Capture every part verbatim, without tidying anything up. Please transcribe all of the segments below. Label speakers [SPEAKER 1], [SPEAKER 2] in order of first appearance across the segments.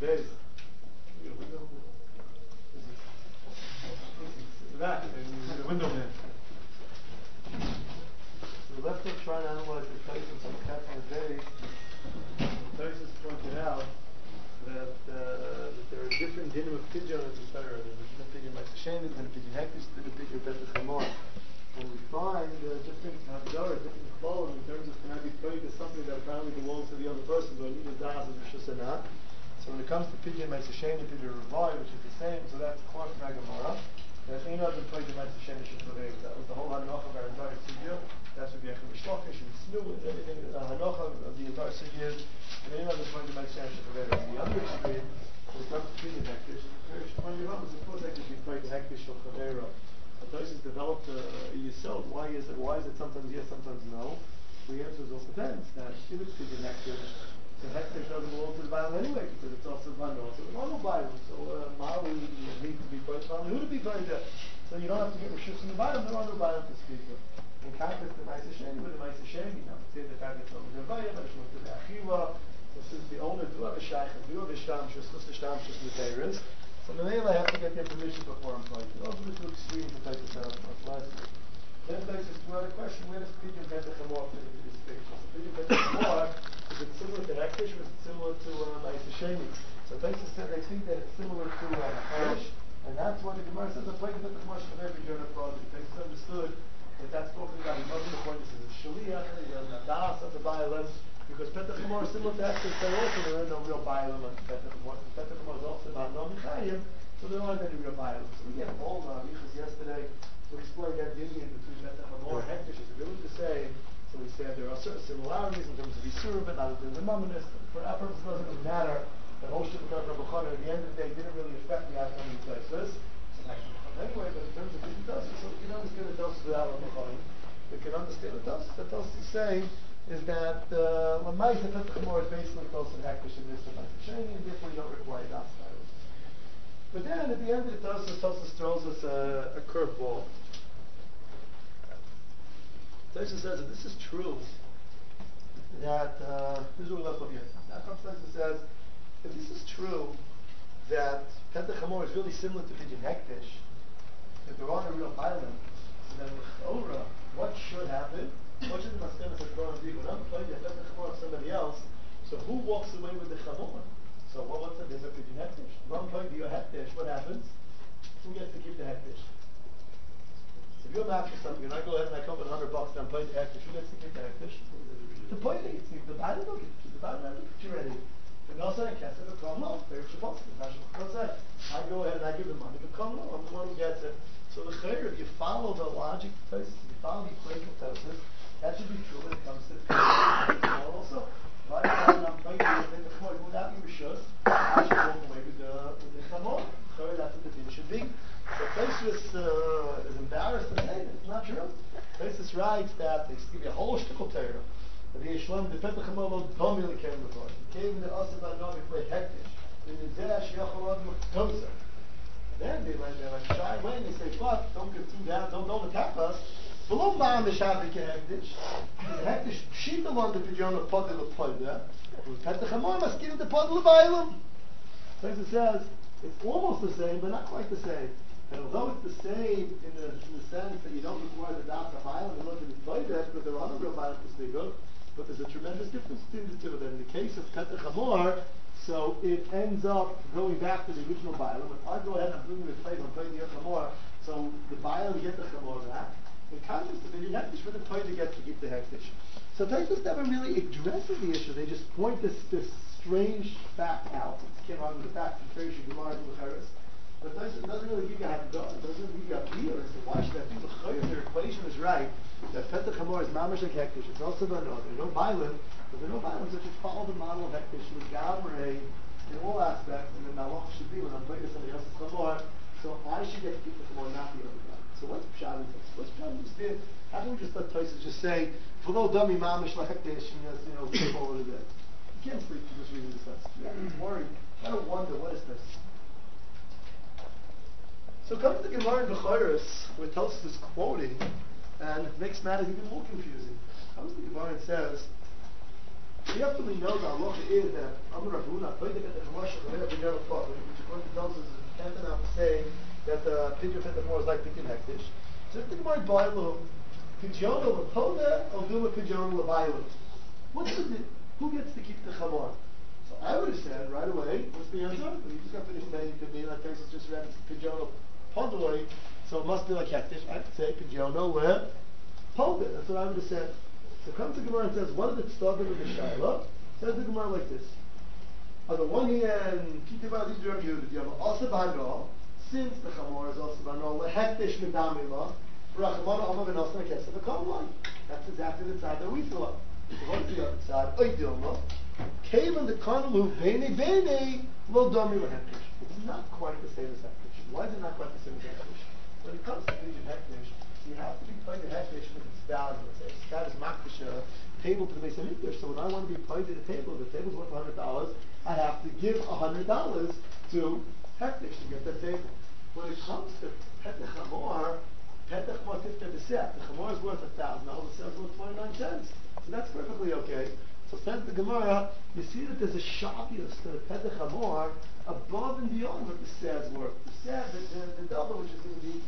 [SPEAKER 1] days. You got a window? That, and the window man. So let's just try to analyze the Taisus on the Kaplan day. Taisus pointed out that, uh, that there are different dinim of pidyon in the Torah. There's a din of pidyon Ma'aseh and a pidyon hektish, and a pidyon Petach Hamor. And we find uh, different Hagdara, different Chlorim in terms of can I be paid as something that apparently belongs to the other person, but I need a das of Rishus or not. So when it comes to pidyon Ma'aseh and pidyon Ravai, which is the same, so that's Klar from Gemara. That ain't not been played in Ma'aseh Shenish for days. That was the whole hanocha of our entire sugya. That's what the Echem Mishlachish and Snu and everything. The hanocha of the entire sugya is. And ain't not been played in Ma'aseh Shenish for days. The other extreme, when it comes to pidyon hektish, the first point you have is of course that could be played in hektish or chavera. But those has developed a uh, yisod. Why is it? Why is it sometimes yes, sometimes no? The answer is all depends. That if it's pidyon hektish, the hektish doesn't belong to the Bible anyway because it's also Vano. So the normal Bible. So uh, Ma'awi needs to be played. Who to be played there? So you don't have to get reshus in the Bible. There are no Bible to speak of. In contrast to Ma'aseh Sheni, with the Ma'aseh Sheni, now it's in the fact that it's over the Vayah, but it's not to the Achiva. So since the owner do have a shaykh, do have a shtamshus, just a shtamshus Mateiris, so the name I have to get their permission before I'm playing. Those are the two extremes to take this out of last year. Then there's this another question: where does Pidyon Petach Hamor fit into this picture? So Pidyon Petach Hamor, is it similar to Hektish or is it similar to Ma'aseh Sheni? So Taisus said they think that it's similar to Hektish. And that's what the Gemara says, the plate of the Chumash of every Jonah project. They understood that that's talking about the Muslim point. This is a Shaliach, the Nadas of the Bailam, because Petach Hamor is similar to Hektish. They also there are no real Bailam on Petach Hamor. Petach Hamor is also about no Michayim, so there aren't any real Bailam. So we get all the Arichas yesterday to explain that union between Petach Hamor and Hektish. Is it really the same? So we said there are certain similarities in terms of Yisur, but not in the Mamonis. For our purposes, it doesn't really matter. The whole shit of Rabbi Chana at the end of the day didn't really affect the outcome of the places. Anyway, but in terms of the does, so we can understand the does without Rabbi Chana. We can understand the does. The does is saying is that Lamais and Petach Hamor is basically close to Hektish in this and Ma'aseh Sheni, and therefore you don't require das. But then at the end of the does, Tosfos throws us a, a curveball. Tosfos says that this is true. That uh, this is what we left over here. Now comes Tosfos says. If this is true, that Petach Hamor is really similar to Pidyon Hektish, if there aren't a real island, so then L'chora, what should happen? What should the Maschemes have gone and do? When I'm playing the Petach Hamor of somebody else, so who walks away with the Chamor? So what, what's the difference between Hektish? When I'm playing the Hektish, what happens? Who gets to keep the Hektish? If you're mad for something, and I go ahead and I come with a hundred bucks and I'm playing the Hektish, who gets to keep the Hektish? The point is, the Bible don't get to keep the Bible, I don't get you ready. And also I can't say become low. They're supposed to. I go ahead and I give the money, become low. I'm the one who gets it. So the chayr, if you follow the logic of Tosfos, if you follow the equation of Tosfos, that should be true when it comes to the also. Right now, I'm playing the chayr without your rishus. I should walk away with the with the chamor. Chayr, that's what the thing should be. So Tosfos uh, is embarrassed to say that it's not true. Tosfos writes that they give you a whole shtickle Torah. The Yishlem, the Petach Hamor lo domi lekem levar. He came in the Asad Anovi for Hektish. In the Zesh Yacholad Muchtosa. Then they went there and shy away and they say, but don't get too down, don't don't attack us. Below Ma'am the Shabbat Hektish. The Hektish Pshita on the Pidyon of Podil of Podil. Petach Hamor must give the Podil of Bailam. So it says it's almost the same, but not quite the same. And although it's the same in the, in the sense that you don't require the das of Bailam in order to be played there, because there are no real Bailam to speak of. But there's a tremendous difference between the two. That in the case of Petach Hamor, so it ends up going back to the original Bailam. If I go ahead and bring the plate, I'm playing the Hamor, so the Bailam get the Hamor back. In contrast to the Hektish, for the plate to get to keep the Hektish. So Tosfos never really addresses the issue. They just point this this strange fact out. It can't argue the fact from Perish Gemara to L'cheres. But Tosfos doesn't really give you how to go. It doesn't really give you a clear as to why should that be. The equation is right. That Petach Hamor is mamash like Hektish. It's also no, there's no Bailam, but there are no Bailam that should follow the model of Hektish with Gamrei in all aspects, and the Malach should be when I'm playing somebody else's Hamor, so I should get to keep the Hamor, not the other guy. So what's Pshat in this? What's Pshat in this? How can we just let Tosfos just say, for no dummy mamash like Hektish, and just, you know, skip over the day? You can't sleep from just reading this lesson. You gotta be worried. You gotta wonder, what is this? So comes the Gemara in Bechoros, where Tosfos is quoting, and it makes matters even more confusing. Comes the Gemara and says, After we know the halacha is that Amar Rav Huna pointed at the commercial the pidyon of which according to those is can't enough saying that the pidyon of more is like pidyon hektish. So if the Gemara Bailu pidyon of poda or do a pidyon of Bailu, what's the who gets to keep the chamor? So I would have said right away, what's the answer? Well, you just got finished saying it could be like Texas just read pidyon of podoi, so it must be like hektish. I'd say pidyon of poda. That's what I would have said. So comes the Gemara and says, what did it start with the Shaila? Says the Gemara like this. On the one hand, you have also bando, since the Chamor is also bando, hektish midamila, rachamana amma v'nosna kesef v'kamlai. That's exactly the side that we thought. So what's the other side? Oidilma. Came in the Kanalu, bene bene, lo domi hektish. It's not quite the same as hektish. Why is it not quite the same as hektish? When it comes to region hektish, you have to be paid the hektish with its value. Let's say that is makdish a table to the base of English. So when I want to be paid at a table, the table's worth a hundred dollars. I have to give a hundred dollars to hektish to get that table. When it comes to petach hamor, petach hamor fifty percent. The hamor is worth a thousand dollars. The sale is worth twenty nine cents. So that's perfectly okay. So says the Gemara, you see that there's a shavius to the petach hamor above and beyond what the sad's worth. The sad, the, the, the double, which is going to be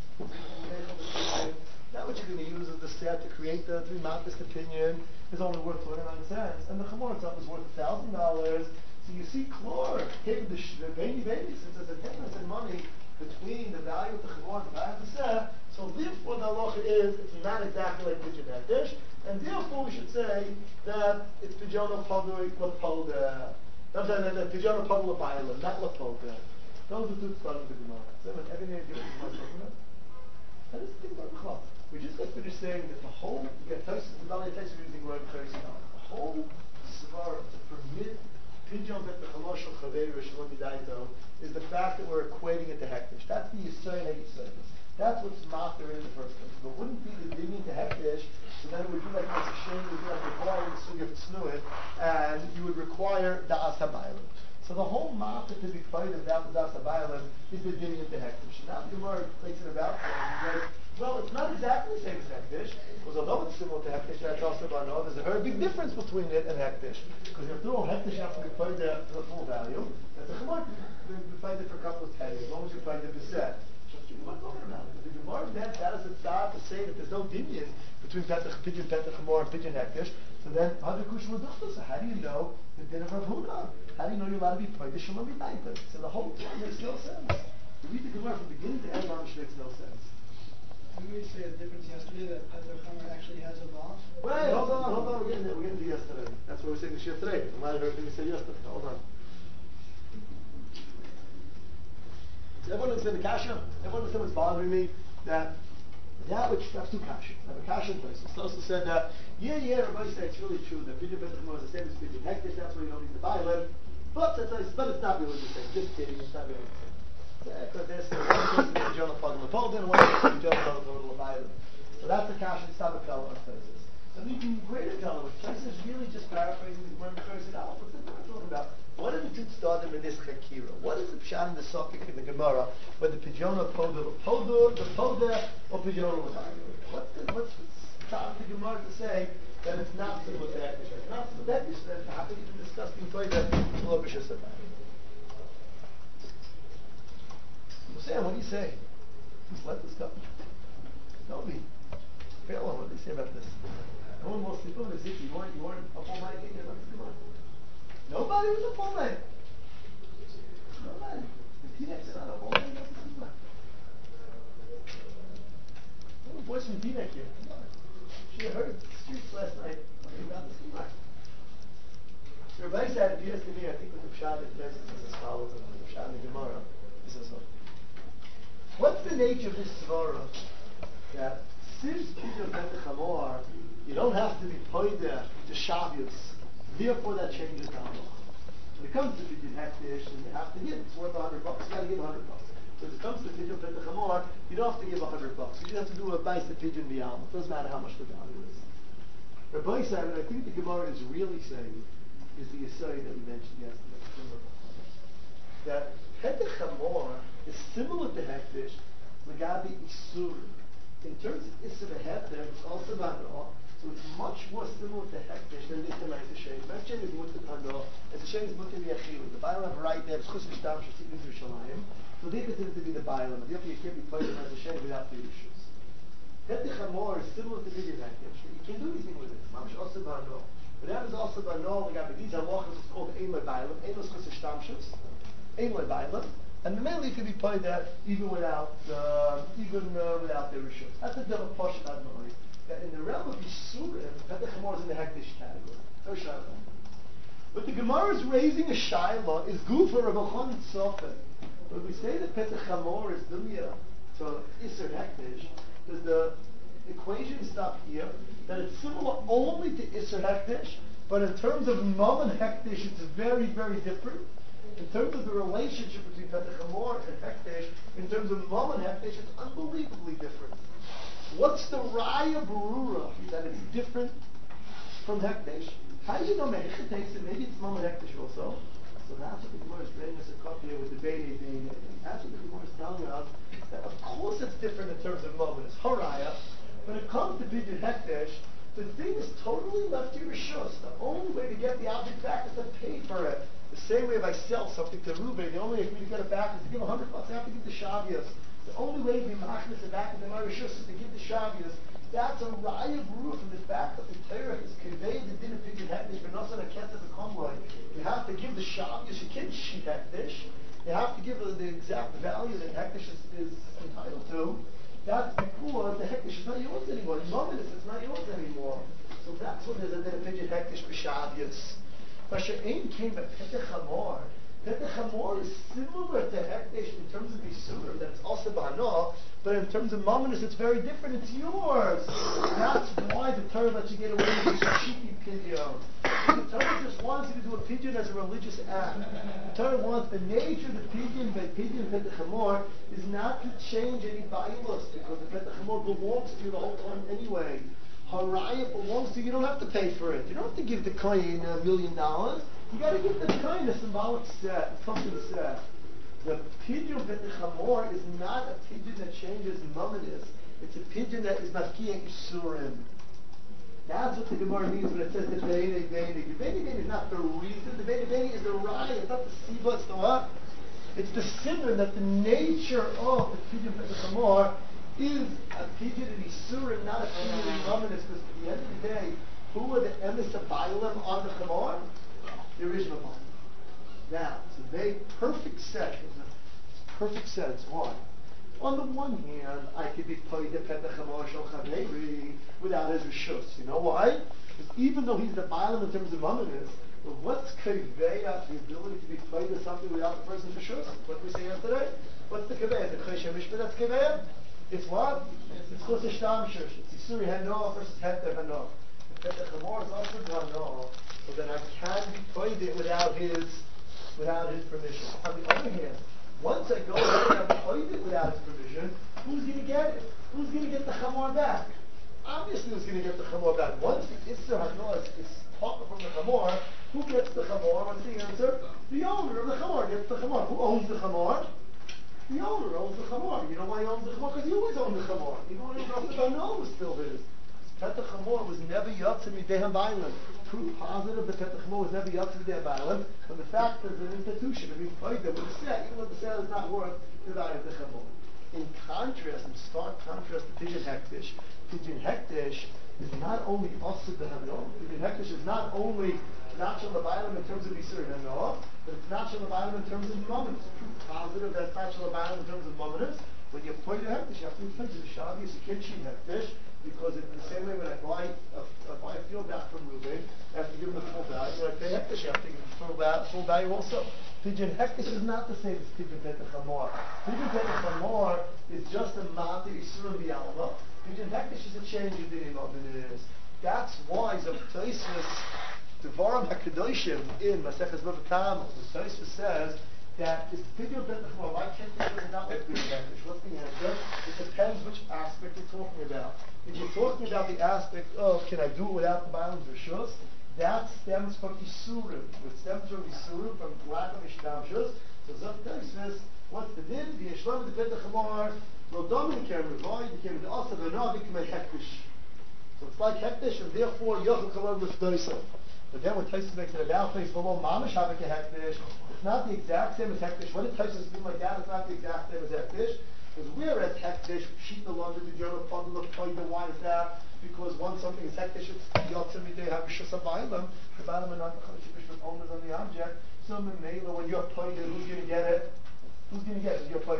[SPEAKER 1] that which you're going to use as the set to create the three matis opinion is only worth twenty-nine cents, and the chamor itself is worth a thousand dollars. So you see, chlor gave the baby baby since there's a difference in money between the value of the chamor and the value of the set. So therefore, the halacha is it's not exactly like pidyon hektish, and therefore we should say that it's pidyon of padui lapolda. I'm saying that pidyon of padui lapayla, not lapolda. Those are two starting the Gemara. So every name gives us talking about. That is the thing about B'chol. We just got finished saying that the whole, you get Tosfos, the Dalei Tosfos using the word Chaysi now. The whole svar to permit pidyon bet the chalosh of chaveru shalom midaito is the fact that we're equating it to hektish. That's the yisoy and yisoy. That's what's matter in the first place. If it wouldn't be the digging to hektish, so then it would be like it's a shame, it would be like requiring the sugi of tznuit, and you would require da'as habaylim. So the whole matter to be paid about the da'as habaylim is the digging into hektish. Now the Gemara takes it about and says, well, it's not exactly the same as hektish, because although it's similar to hektish, that's also about no, there's a very big difference between it and hektish. Because if through hektish, you have to be paid the, the full value, and the Gemara can be paid it for a couple of pennies, as long as you paid the percent. What talking about? The Gemara then that is a thought to say that there's no dimion between petach pidyon, petach hamor, and pidyon hektish. So then, how do you know the din of Rav Huna? How do you know you're allowed to be paid the shalom midaita? So the whole thing makes no sense. You read the Gemara from beginning to end, it makes no sense.
[SPEAKER 2] Didn't we say a difference yesterday that petach hamor actually has a law?
[SPEAKER 1] Wait, hold on, hold on. We're getting there. We're getting to yesterday. That's what we're saying this yesterday. I'm not everything we said yesterday. Hold on. Everyone understand the kasha? Everyone understand what's bothering me? That that which that's two kasha. I have a kasha in place. It's also said that yeah, yeah, everybody says it's really true that pidyon petach hamor is the same as pidyon hektish. That's why you don't need to buy it. But that's but it's not really the same. Just kidding. It's not really the same. Because there's one case in the Jonah Plug and Lepolden, and one case in the Jonah Plug and Lepolden. So that's the kasha. It's not a fellow on places. And even greater fellow, places really just paraphrasing the Gemara Chaysi Aleph. What's the Gemara talking about? What did the two start in this chakira? What is the pshat in the socket in the Gemara where the pidyon of poda, poda, the poda, or pidyon of What's the what's the time of the Gemara to say that it's not similar to hektish? It's not similar to hektish. Then how can you even discuss the poda below b'shus about? Sam, what do you say? Just let this go. Tell me. Pharaoh, what do you say about this? No one will sleep over the city. You weren't, you weren't up all night getting about this. Nobody was up all night. Nobody. The P-Nex is not up all night. No voice from P-Nex here. She heard the streets last night talking about this. Rabbi said, if you ask me, I think with the Pshat, it is as follows. The Pshat in the Gemara is as well. What's the nature of this svara? That since pidyon petach hamor, you don't have to be poida to shavius. Therefore, that changes the halacha. When it comes to pidyon hektish, and you have to give, it's worth a hundred bucks. You got to give a hundred bucks. When it comes to pidyon petach hamor, you don't have to give a hundred bucks. You just have to do a bais to pidyon biyam. It doesn't matter how much the value is. Rabbi said, and I think the Gemara is really saying, is the yisai that we mentioned yesterday. That petach hamor is similar to hektish, legabi isur. In terms of isur hektish, it's also not all. So So it's much more similar to hektish than this Ma'aser Shem. Ma'aser Shem is mutter hano, and the Shem is mutter b'yachilu. The Bailam have a right there, Chus v'shtam sh'sit Yerushalayim. So they consider to be the Bailam, and therefore you can't be playing Ma'aser Shem without the issues. Petach Hamor is similar to Bidyan Hektish. You can't do anything with it. Mamish also b'hano. But that is also b'hano, like these halachas is called Ein Lo Bailam, Ein Lo Chus v'shtam sh'us, Ein Lo Bailam. And the mainly can be played that even without uh, even uh, without the rishus. That's a double posh admoi. That in the realm of Yisurim, Petach Hamor is in the hektish category. No shaila. But the Gemara is raising a shaila is gufa Rabbi Tzofeh. When we say that Petach Hamor is dunya to Isser hektish, does the equation stop here? That it's similar only to Isser hektish, but in terms of Mammon hektish, it's very very different. In terms of the relationship between Petach Hamor and Hektish, in terms of Mom and Hektish, it's unbelievably different. What's the Raya Barura that it's different from Hektish? How do you know Mehicha takes it? Maybe it's Mom and Hektish also. So that's what the Gemara is bringing us a copy of with the Beit being. That's what the Gemara is telling us. That of course it's different in terms of Mom and it's Haraya. When it comes to Bidyan Hektish, the thing is totally left to Rishus. The only way to get the object back is to pay for it. The same way if I sell something to Ruben, the only way for me to get it back is to give a hundred bucks. I have to give the Shavias. The only way to be machnas it back in the Marishus is to give the Shavias. That's a raya brew from the fact that the Torah is conveyed the din of Pidyon Hektish, but not on a kesef a konloi. You have to give the Shavias. You can't sheet Hektish. You have to give the, the exact value that Hektish is, is entitled to. That's because the Hektish is not yours anymore. The moment is it's not yours anymore. So that's when there's a din of Pidyon Hektish for Shavias. Masha'in came by Petach Hamor. Petach Hamor is similar to Hektish in terms of Yisurim, that it's also B'hano, but in terms of Mamonis, it's very different. It's yours. That's why the Torah lets you get away with this cheeky pidyon. The Torah just wants you to do a pidyon as a religious act. The Torah wants the nature of the pidyon by pidyon Petach Hamor is not to change any bailos, because the Petach Hamor belongs to you the whole time anyway. Haraya belongs to you. You don't have to pay for it. You don't have to give the kohen a million dollars. You got to give the kohen a symbolic set, something set. The pidyon Petach Hamor is not a pidyon that changes mamanis. It's a pidyon that is mafkiya isurim. That's what the Gemara means when it says the beinei beinei. The beinei beinei is not the reason. The beinei beinei is the raya. It's not the siva. It's the what? It's the simmer that the nature of the pidyon Petach Hamor is a pidyon in Isurim, not a pidyon in Mamonis, because at the end of the day, who are the emes of Bailam on the Chamor? The original Bailam. Now, it's a very perfect set. It's a perfect set. It's why? On the one hand, I could be paid the Petach Hamor Shel Chaveri without his rishus. You know why? Because even though he's the Bailam in terms of Mamonis, but what's Kaveya, the ability to be paid with something without the person's rishus? What did we say yesterday? What's the Kaveya? The Choshen Mishpah, that's Kaveya? It's what? It's called a shtam shush. It's Yisuri Hano versus Hekter Hano. The Chamor is also Hano, so that I can be paid it without his, without his permission. On the other hand, once I go ahead and I paid it without his permission, who's going to get it? Who's going to get the Chamor back? Obviously, who's going to get the Chamor back? Once the Isser Hano is, is taught from the Chamor, who gets the Chamor? What's the answer? The owner of the Chamor gets the Chamor. Who owns the Chamor? The owner owns the Chamor. You know why he owns the Chamor? Because he always owned the Chamor. Even when he was the no, was still his. Petach Hamor was never Yatsa Midei Bailam. Proof positive that Petach Hamor was never Yatsa Midei Bailam, and the fact that there's an institution that we played them with a set, even though the set is not worth the value of the Chamor. In contrast, in stark contrast to Pidyon Hektish, Pidyon Hektish is not only Asad the Hano, Pidyon Hektish is not only not Shel Bailam in terms of Yisur Hano, but it's not Shel Bailam in terms of Mamonis. Proof positive that it's not Shel Bailam in terms of Mamonis. When you play the Hektish, you have to be to the Shavias, you can't cheat Hektish, because it's the same way when I buy a, I buy a field back from Ruben, I have to give him the full value. When I pay Hektish, I have to give him the full, va- full value also. Pidyon Hektish is not the same as Pidyon Petach Hamor. Pidyon Petach Hamor is just a Mata Yisurim B'Yalma. Pidyon Hektish is a change in the name of it is. That's why Zoktoismus Devarim HaKadoshim in Maseches Bava Kama, the Tosfos says that is Pidyon Petach Hamor. Why can't you do it not like Pidyon Hektish? What's the answer? It depends which aspect you're talking about. If you're talking about the aspect of can I do it without the Bailam's Rishus, that stems from Isurim. It stems from Isurim, from lack of Ishtamshus. So Zoktoismus, what's the din? The Yishlam the Petach Hamor, Lo Domin Kem Revoy, became the Asa V'No, became a Hektish. So it's like hektish, and therefore yochel kalor with doisa. But then when Taisus makes it about place below mamish havik a hektish, it's not the exact same as hektish. What did Taisus do like that? It's not the exact same as hektish. Because whereas hektish, sheet the London, the journal, bundle of toy, why is that? Because once something is hektish, it's yotzim they have rishus abaylam. The baylam are not the chalish with owners on the object. So when you're toy, who's going to get it? Who's going to get it? You're toy.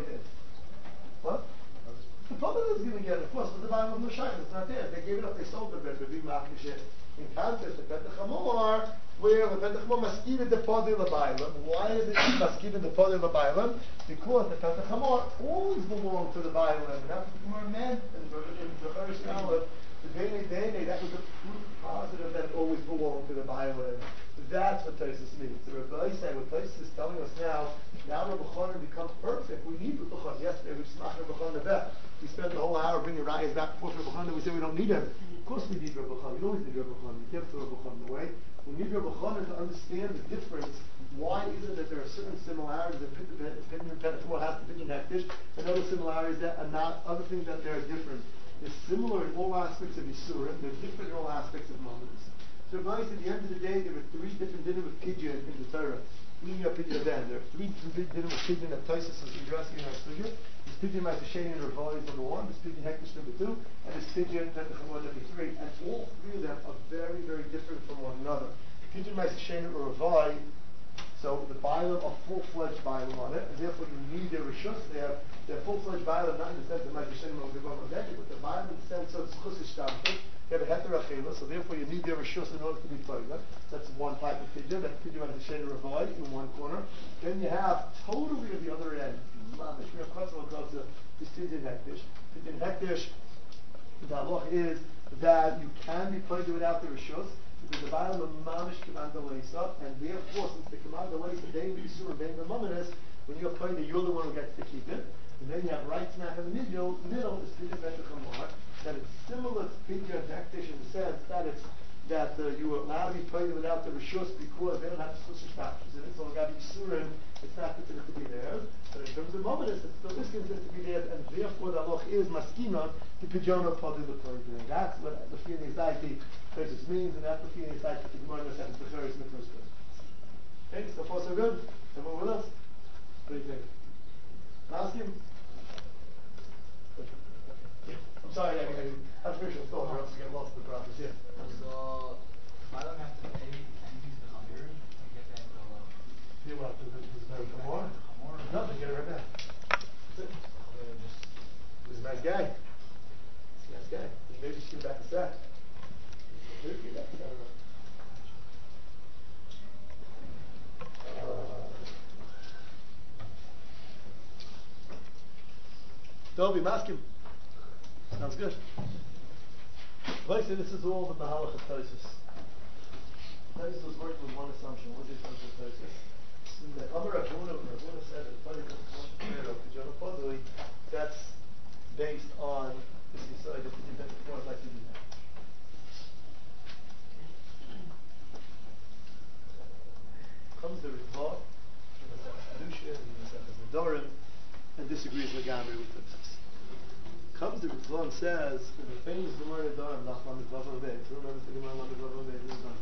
[SPEAKER 1] What? The public is going to get it, of course, but the Bible of Nushayim, it's not there. They gave it up, they sold it, but we makish it. In contrast, the Petach Hamor, where the Petach Hamor maskivit the Podil Abaylam. Why is it maskivit the Podil Abaylam? Because the Petach Hamor always belonged to the Baylam. And that's what the Gemara meant in the Charish Aleph. The Bene Bene, that was a proof positive that it always belonged to the Baylam. That's what Taisus means. The Rabbi said, what Taisus is telling us now, now Rabbi Chanan becomes perfect. We need Rabbi Chanan. Yesterday we smached Rabbi Chanan the best. We spent the whole hour bringing Rayas back and forth to Rabbi Chanan. We say we don't need him. Of course we need Rabbi Chanan. You always need Rabbi Chanan. You can't throw Rabbi Chanan away. We need Rabbi Chanan to understand the difference. Why is it that there are certain similarities that Pidyon Petachor has to Pidyon Hektish, and other similarities that are not, other things that they're different. They're similar in all aspects of Yisura, they're different in all aspects of Mammons. So Rabbi, at the end of the day, there were three different dinner with Pidyon in the Torah. Even up Pidyon then, there are three different dinner with Pidyon that Taisus is addressing in our studio. There's Pidyon Ma'aseh and Ravali number one, there's Pidyon Hektish number two, and there's Pidyon Petachor number three. And all three of them are very, very different from one another. Pidyon Ma'aseh or Ravali, so the Bailam are full-fledged Bailam on it, and therefore you need their Rishus. They have their full-fledged Bailam, not in the sense of Ma'aseh or Ravali, but the Bailam in the sense of Chusish Tamchik. You have a heter achela, so therefore you need their rishus in order to be toilet. That's one type of pidyon. That's pidyon as a shade avoid in one corner. Then you have totally at the other end. Mamish, we have kosel kosel. This pidyon hektish. Pidyon hektish. The halach is that you can be toilet without the rishus because the bottom of mamish command the leisa, and therefore since the command the leisa bein b'isur and bein b'mamanis, when you're toilet, you're the one who gets to keep it. And then you have right smack in the middle. Middle is pidyon betachamar. That it's similar to Pidyon Hektish in the sense that it's that uh, you are allowed to be played without the Rishus because they don't have the Chusish factors in it, so it's got to be Surin, it's not considered to be theirs. But in terms of Mominus, it still is considered to be theirs, and therefore the Aloch is Maskina, the Pidyon of Padi the Played. That's what the feeling anxiety Taisus means, and that's the feeling anxiety the Gemara says the Cheres in the first place. Okay, so far so good? Everyone with us? What do you think? Ask him? I'm sorry, I, I, I'm pretty sure it's thought, or else you get lost in the process, yeah.
[SPEAKER 3] So, I don't have to pay anything to the Hamir to get that into uh,
[SPEAKER 1] You want to do the Hamor? Nothing, get it right back. That's it. He's a nice guy. He's a nice guy. Maybe just give back the sack. Maybe give back the sack. Dovi, ask him. Sounds good. Basically, this is all the Mahalach of Taisus. Taisus was working with one assumption. What is the assumption of Taisus? That Amar Ravuna, Ravuna said that that's based on this Yisrael, the Pidyon Petachor, I'd like to do that. Comes the Ritva, in the Sefes Kedusha, in the Sefes Nedorim, and disagrees with Gamri with Taisus. Comes the Ritva and says, in the famous Gemara Nedorim, Nachman Mitvav Rabbein, who remembers the Gemara Mitvav Rabbein? Who's done?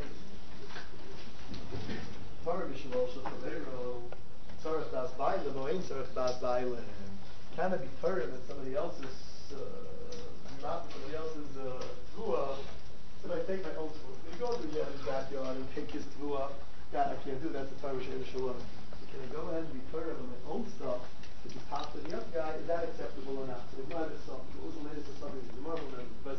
[SPEAKER 1] Torah Mishlosh Chavero, Tzarech Das Bailam, or Ein Tzarech Das Bailam. Can it be Torah that somebody else's not somebody else's tvua? Should I take my own tvua? If you go to the backyard and take his tvua, that I can't do. That's the Torah Shein Shalom. Can I go ahead and be Torah on my own stuff? If it's top to the other guy, is that acceptable or not? So the Gemara is something. What was the latest of something? The Gemara remembers.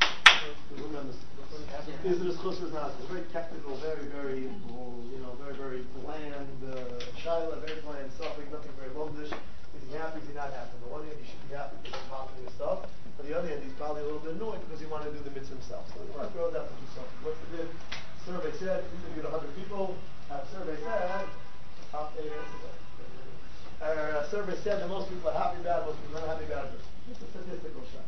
[SPEAKER 1] Is it as close as not? It's very technical, very, very, you know, very, very bland, uh, shaila, very bland stuff, nothing very longish. Is he happy? Is he not happy? On the one hand, he should be happy because he's popping his stuff. On the other hand, he's probably a little bit annoyed because he wanted to do the mitzvah himself. So we want to throw that to do something. What's the bid? Survey said, interviewed one hundred people. Uh, survey said, top eight. Uh, survey said that most people are happy about it, most people are not happy about it. It's a statistical shot.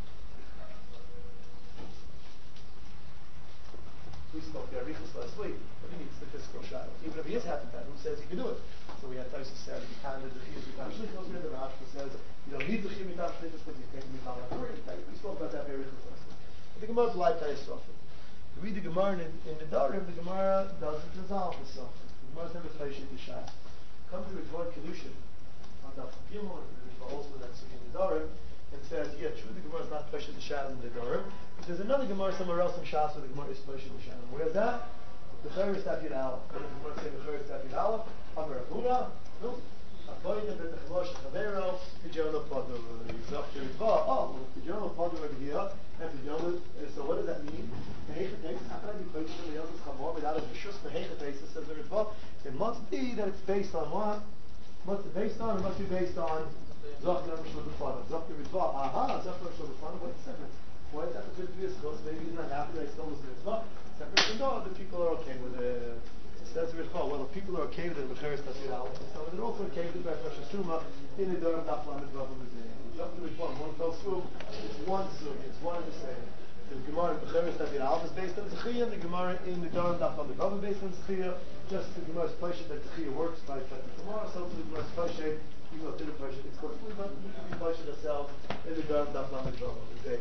[SPEAKER 1] We spoke to Arichas last week. What do you mean statistical shot? Even if he is happy about it, who says he can do it? So we had Taisus said, he handed the Chiyuv Mitam Shlichos, we had the Rashba says, you don't need the Chiyuv Mitam Shlichos because you can't be Mitam Shlichos. We spoke about that very Arichas last week. But the truma b'lai pay sofik. You read the Gemara in, in the Darim, the Gemara doesn't resolve the sofik. The Gemara never payshet the shas. Come to Ritva Kedushin on Daf Gimel, and Ritva also that's in the Darim, and says, yeah, true, the Gemara is not payshet the shas in the Darim. But there's another Gemara somewhere else in Shas where the Gemara is payshet the shas. Where's that? The Chayrus Tafid Aleph. What does the Gemara say? The Chayrus Tafid Aleph. Amar Abuna. No. Avoid the Bet Chamosh Chavero. Pidyono Podo. Zok to Ritva. Oh, well, Pidyono Podo over here. And Pidyono. So what does that mean? Mehechetes. How can I be payshet somebody else's Chamor without a Rishus Mehechetes? Says the Ritva. It must be that it's based on what? What's it based on? It must be based on Zok to Ritva. Zok to Ritva. Aha. Zok to Ritva. Wait a second. Why is that a good news? Because maybe he's not happy that he stole his mitzvah. Separate from no, the people are okay with it. It says the Ritva, well, the people are okay with it, the Mecheres Tafid Aleph, so they're also okay with it by Rosh Hashanah in the Durham Daf Lamed Vav Museum. Up to Ritva, one fell swoop, it's one swoop, it's one and the same. The Gemara in Mecheres Tafid Aleph is based on Zechiyah, and the Gemara in the Durham Daf Lamed Vav is based on Zechiyah. Just the Gemara is Pashat that Zechiyah works by Petah Gemara, so the Gemara is Pashat, even though it didn't Pashat, it's possible, but we can be Pashat ourselves in the Durham Daf Lamed Vav Museum.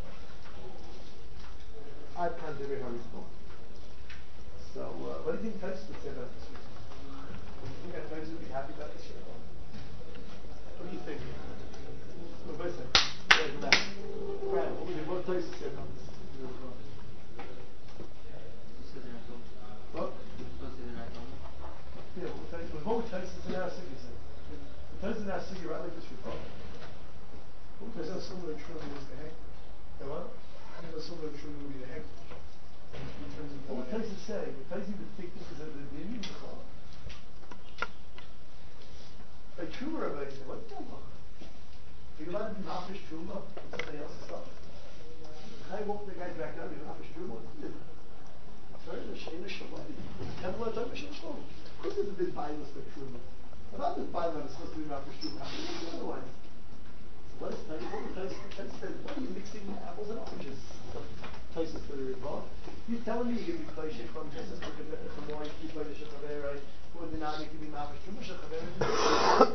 [SPEAKER 1] I can't do very hard response. So, uh, what do you think Tosfos would say about this? Do you think Tosfos would be happy about this? What do you think? What do you think? Right, back. Right, what do you think? What does Tosfos say about this? What? Yeah, what would Tosfos in our Sugi say? Tosfos in our Sugi right like this report.
[SPEAKER 2] Is that similar to true as the heck?
[SPEAKER 1] Yeah, what?
[SPEAKER 2] Is that similar to true would be the heck? In terms of
[SPEAKER 1] what does it say? What does it think this is a Rebbeinu B'chol? A Truma Rabbi said, what's that about? Are you allowed to be Mafish Truma? Something else's stuff. How you walk the guy back down, you're Mafish Truma? It's very the Shema Shalom. Temple of Torah Shema Shalom. Of course there's a big Bible for Truma. If I'm just Bible, it's supposed to be Mafish Truma. How can you do otherwise? What is Tosfos? What is Tosfos? What are you mixing apples and oranges? Tosfos for the Ritva. You're telling me you can be Payshet from Tosfos for the Chamor, you can be Payshet Chavera, or the Nami can be Mafish Truma Chavera.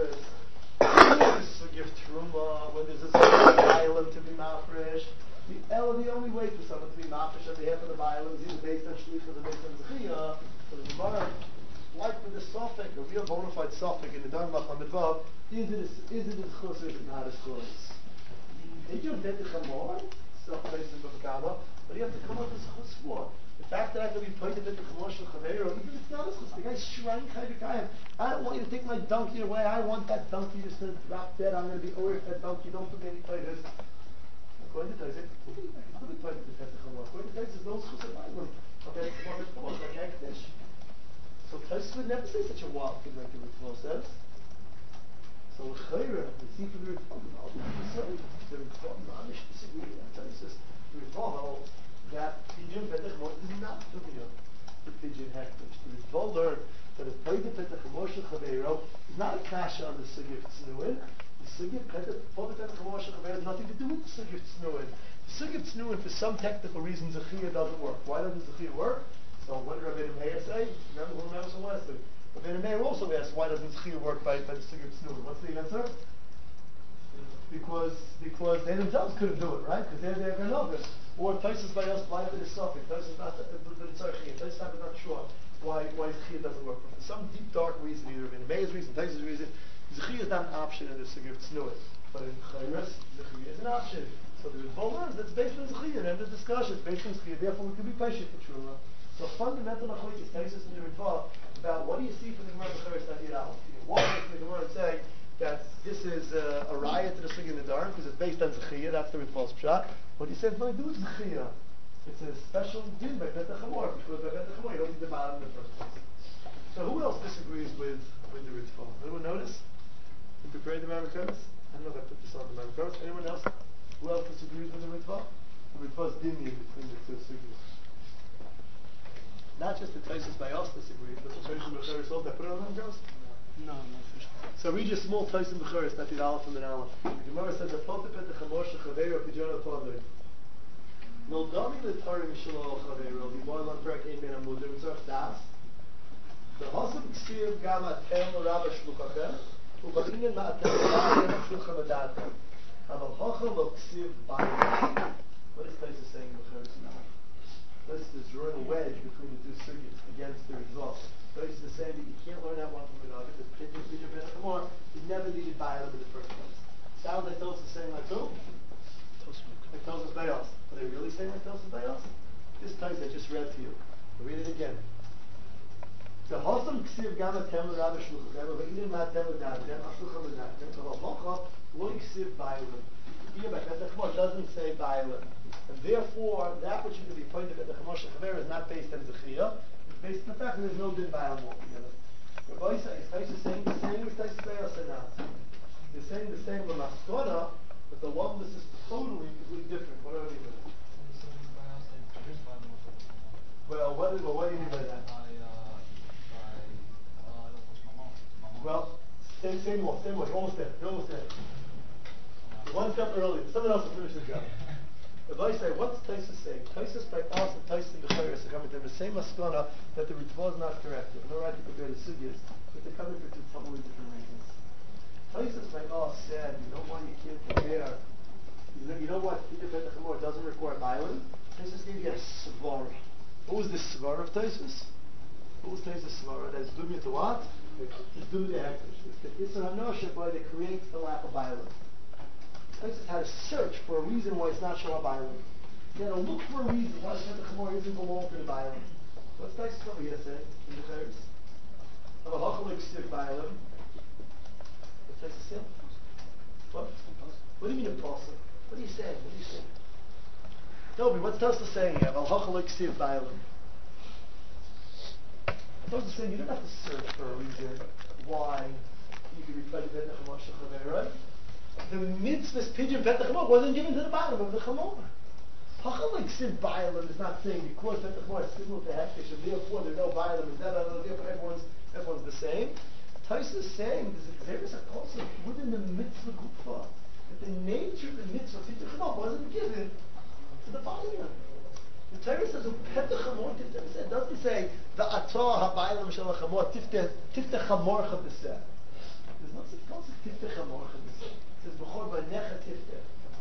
[SPEAKER 1] So give Truma when there's a Bialim to be Mafresh. The El, the only way for someone to be Mafresh on behalf of the Bialim is either based on Shlichus or based on Zechiyah. So the Gemara, like with the Sophic, a real bona fide Sophic in the Darm Lamed Vav, is it is it as close or is it not as close? Did you bet the Chamor? Still placed in Bavakama, but you have to come up with a chus for. The fact that I have to be played a bit the Chamor Shel Chavero, even if it's not as chus, the guy's shrine Chayvikayim. I don't want you to take my donkey away. I want that donkey just to drop dead. I'm going to be over that donkey. Don't put any players. According to Tosfos, who be played the Bet the Chamor? According to Tosfos, no chus of Bible. Okay, it's more than like Hekdesh. So Tosfos would never say such a wild thing like the Ritva says. So Chayra, we see from the Ritva, the Ritva, Amish disagree with that. Tosfos, the Ritva holds that Pidyon Petach Mor is not familiar with Pidyon Hekdesh. The Ritva learned that if Pidyon Petach Mor Shel Chavero is not a kasha on the Sugi of Tznuin. The Sugi of Petach Mor Shel Chavero has nothing to do with the Sugi of Tznuin. The Sugi of Tznuin, for some technical reasons, Zechiyah doesn't work. Why doesn't Zechiyah work? So what did Rabbeinu Meir say? Remember who remembers from last week? Rabbeinu Meir also asked, why doesn't Zechiyah work by, by the Sugi of Tznuin? What's the answer? Because because they themselves couldn't do it, right? Because they're they're Ganovis. Or Tosfos by us blind to the Sophic. Tosfos not the Tzarchiyah. Tosfos is not sure why why Zechiyah doesn't work. For some deep dark reason, either Rabbeinu Meir's reason, Tosfos' reason, Zechiyah is not an option in the Sugi of Tznuin. But in Chayras, Zechiyah is an option. So the Ritva learns that's based on Zechiyah, and the discussion is based on Zechiyah. Therefore, we can be patient for Truma. So fundamental Nachlik is Tosfos in the Ritva about what do you see from the Gemara B'Cheres Tafid Aleph. Why does the Gemara say that this is uh, a riot to the Sugi in the Darm because it's based on Zechiyah? That's the Ritva's pshat. What do you say? No, do is Zechiyah. It's a special din by Bet Chamor because by Bet Chamor you don't need the bottom in the first place. So who else disagrees with with the Ritva? Anyone notice? Who prepared the Mamakaris? I don't know if I put this on the Mamakaris. Anyone else? Who else disagrees with the Ritva? The Ritva's dinny in between the two Sugis. Not just the Tosfos by us disagree, but the Tosfos in B'Cheres also that put it on them girls?
[SPEAKER 2] No, no, for sure.
[SPEAKER 1] So read your small Tosfos in B'Cheres, Tafid Aleph and then Aleph. The Gemara says, "Apotep et Chamor Shechavero Pidyon Apodlei." No dami l'Torah Mishlo Chavero. The boy on Perek Ein Ben Amudim Tzarch Das. The Hosam Ksiv Gam Atem Rabba Shluchachem Ubachinen Ma'atem Rabba Shlucham Adatem. Aval Hochel Lo Ksiv Bayim. What is Taisa saying in the Chavis now? Taisa is drawing a wedge between the two sugyas against the result. Taisa is saying that you can't learn that one from another. The Pidyon Pidyon Ben Chamor, you never needed Bailam in the first place. Sounds like Taisa is saying like who? Like Taisa Bayos. Are they really saying like Taisa Bayos? This Taisa I just read to you. I'll read it again. The Hosam Ksiv Gama Temel Rabbi Shluchah Gama V'Idim Ma Temel Davdem Ashluchah L'Navdem Kavalocha Lo Ksiv Bailam. The Chumar doesn't say Bailam. And therefore, that which is to be pointed at the Chumar Shechaver is not based on Zechiyah. It's based on the fact that there's no Din Bailam altogether. Rabbi Isa is Taisa saying the same as Taisa Bayos or not. They're saying the same with Maskona, but the loveness is totally, completely different. What are they doing? Well, what, well, what do you mean by that? Well, same, same one, same one. You're almost there. You're almost there. One step earlier. Someone else will finish the job. If I say, what's Taisus saying? Taisus by us and Taisus in the Chayres are coming to the same maskana that the Ritva is not correct. There's no right to compare the sugyas, but they're coming for two totally different reasons. Taisus by us said, you know why you can't compare. You know, you know what? Peter Ben Chamor doesn't require violence. Taisus gave you a svara. What was the svara of Taisus? What was Taisus svara? That is dumya to what? It's dumya to hektish. It's the Isra Hanosha boy that creates the lack of violence. Taisus had to search for a reason why it's not showing violence. He had to look for a reason why the Chemor isn't belong to the violence. What's Taisus over here saying in the Chayres? Avachalik Stiv violent. What's Taisus saying? What? What do you mean impossible? What are you saying? What are you saying? Toby, what's Taisus saying here? Avachalik Stiv violent. Taisus is saying you don't have to search for a reason why you can reflect the Chemor Shechaver, right? The mitzvah's Pidyon Petach Hamor wasn't given to the bottom of the Chamor. Hachalik Sid Bailam is not saying because Petach Hamor is similar to Hektish and therefore there's no Bailam and that, and therefore everyone's, everyone's the same. Taisa is saying there is a concept within the mitzvah gufah that the nature of the mitzvah Pidyon Hamor wasn't given to the bottom. The Torah says Petach Hamor Tifteh. It doesn't say the Atah HaBailam Shel HaChamor Tifteh Tifteh Chamor Chabeseh. There's no such concept Tifteh Chamor Chabeseh. It says b'chor b'necha tifteh.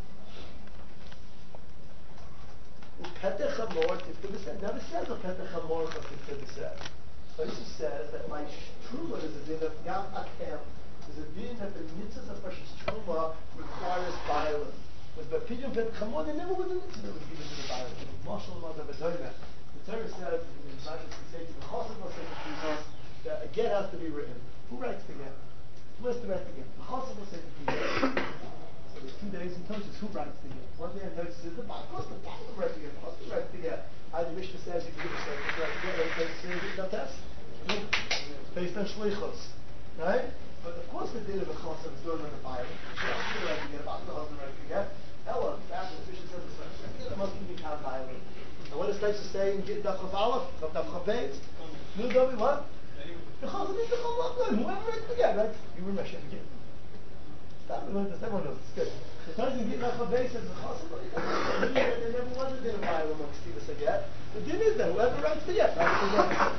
[SPEAKER 1] Petach Hamor tifteh b'seh. Never says a Petach Hamor tifteh b'seh. But it says that my truma is a din of gam akem. Is a din that the mitzvahs of Rosh Truma requires violence. But by Pidyon Petach Hamor, there never was a mitzvah that was given to the violence. Mashal Madav Adoyna. The Torah says in Rashi say to the Chassid Moshe that a get has to be written. Who writes the get? Who has to write the get? The Chassid will say to the So there's two days in Toshis. Who writes the get? One day in Toshis says, the Bible, of course the Bible writes the get. The Chassid writes the get. How the Mishnah says you can give a second to write the get. Right? Toshis says it's not test. Based on Shlichos. Right? But of course the din of the Chassid is doing on the Bible. She has to write the get. About the husband writes the get. Ella, after the Mishnah says the second, it must be count violent. And what does Toshis say in Daf Chav Aleph? Daf Chav Beis? You know what? The Chassid is the Chassid. Whoever writes the get, right? You were Meshach again. Stop and learn this. Everyone knows. It's good. The Torah in Daf Chav Beis says the Chassid. There never was a din of violence among Stevus a get. The din is that whoever writes the get, writes the get.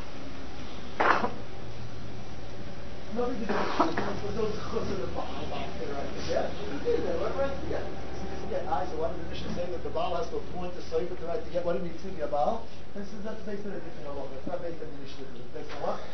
[SPEAKER 1] Nobody did it. There's no Chassid of Baal to write the get. The din is that whoever writes the get. I, so why did the Mishnah say that the Baal has to appoint a Sefer to write to get? What do you mean to a Baal? This is that's based on a different halacha. It's not based on the Mishnah. It's based on what?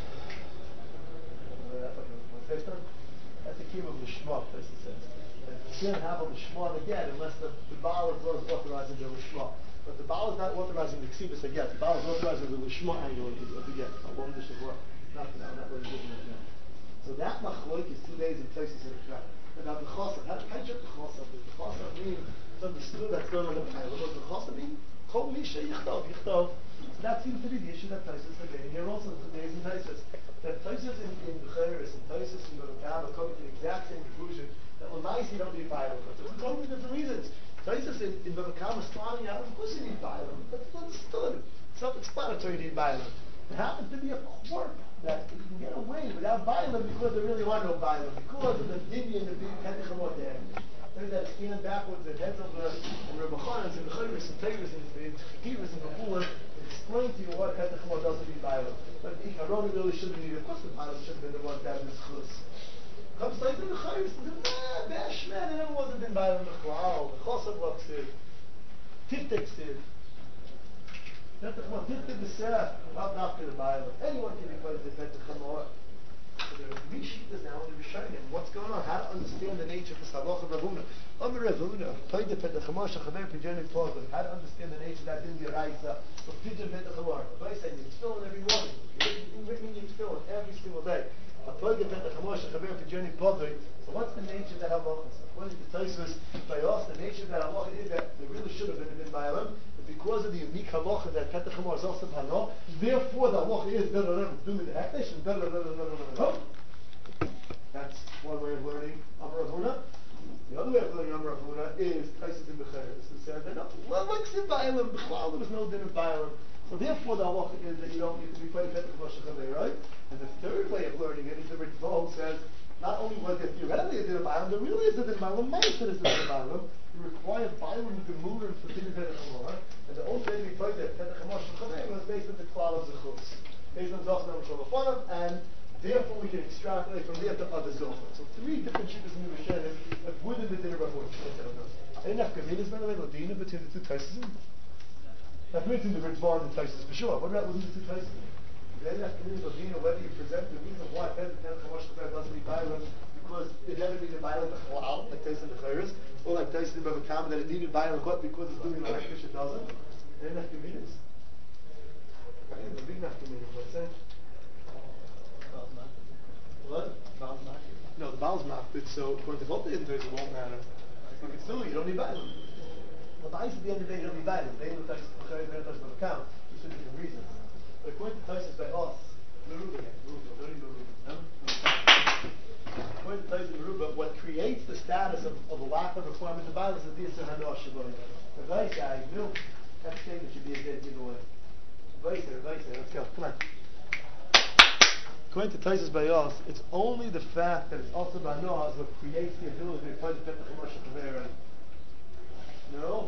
[SPEAKER 1] What's based on? That's the key of the Lishma, as it says. You can't have a Lishma to get unless the, the Baal is authorizing the Lishma. But the Baal is not authorizing the Ksibis to get. The Baal is authorizing the Lishma angle of the, of the get. Not one dish of work. Not now, not what he's doing right now. So that machloik is two days in places in the track. About the chassid, how do you check the chassid? Does the chassid mean it's understood that's going on the pile? What does the chassid mean? Kol misha yichtav, yichtav. So that seems to be the issue that Taisus is debating here also, the days in Taisus. That Taisus in, in the Chayres and Taisus in the Gam are coming to the exact same conclusion that Lamaisi don't need violence. But for totally different reasons. Taisus in, in the Gam is starting out, of course you need violence. That's understood. It's self-explanatory you need violence. It happens to be a quirk that you can get away without violence because there really are no violence, because of the Dini and the Petach Hamor there. Tell you that stand backwards and heads over and Rebbe Chanans and the Chayris and Tegris and the Chikiris and the Bechulas explain to you why Petach Hamor doesn't need violence. But the Ikaroni really shouldn't need it. Of course the violence should have been the one that was chus. Comes like to the Chayris and says, nah, Bashman, it never wasn't been violent. The Chassid looks it. Tiftek Siv. Petach Hamor, Tiftek B'Serach, not after the Bible. Anyone can be called the Petach Hamor. So there are three sheetahs now in the Rishonim. What's going on? How to understand the nature of this halacha of Rav Huna? Amar Rav Huna, Toide Petach Hamor, Shachaber Pidyonik Torah. How to understand the nature of that in the Araisa of Pidyon Petach Hamor. If I say you tefillin every morning, you bring you tefillin every single day. Toide Petach Hamor, Shachaber Pidyonik Torah. So what's the nature of that halacha? According to Tosfos, by us, the nature of that halacha is that there really should have been a by Ba'alam, but because of the unique halacha that Petach Hamor is also Hano, therefore the halacha is da da da do with the hekdesh and da da da da da da. That's one way of learning Amar Rav Huna. The other way of learning Amar Rav Huna is Taisus in Becheres, who said that no, well, like in Ba'alam, B'chlal, there was no din of Ba'alam. So therefore the halacha is that you don't need to be fighting Petach Hamor Shechavei, right? And the third way of learning it is the Ritva says, not only was there theoretically a din of Ba'alam, there really is a din of Ba'alam, Ma'aseh is a din of Ba'alam. You require Ba'alam Gemur and forbidden Petach Hamor, and the only way we fight that Petach Hamor Shechavei was based on the Klal of Zechus, based on Zochna and Sholofonov, and therefore we can extrapolate from there to other Zochna. So three different shittas in the Rishonim that within the din of Rav Huna. Ain't enough Gavinas, by the way, Ladina between the two Taisus? That means in the Ritva and the Taisus for sure. What about within the two Taisus? Whether you present the reason why Petach Hamor Shechavei doesn't be violent because it never needed violent B'chlal, like Taisus in the Chayris, or like Taisus in Bava Kama, that it needed violent what because it's doing like Hekdesh it doesn't. Ain't enough Gavinas. The big enough Gavinas, what's that? What? No, the Baal's mafbit, so according to both the Inters, it won't matter. You can still, you don't need violent. Well, the ice at the end of the day, you don't need violent. They don't touch the Chayris, they don't touch the account. There's two different reasons. But according to Taisus by us, Meruba, Meruba, don't need Meruba, no? According to Taisus Meruba, what creates the status of, of a lack of requirement of violence is the Yisr Hanoah Shabbat. The Vice guy, no, that statement should be a dead giveaway. Vice there, Vice there, let's go, come on. According to Taisus by us, it's only the fact that it's also by Noah what creates the ability to fight the Petach Hamor Shechavei. No?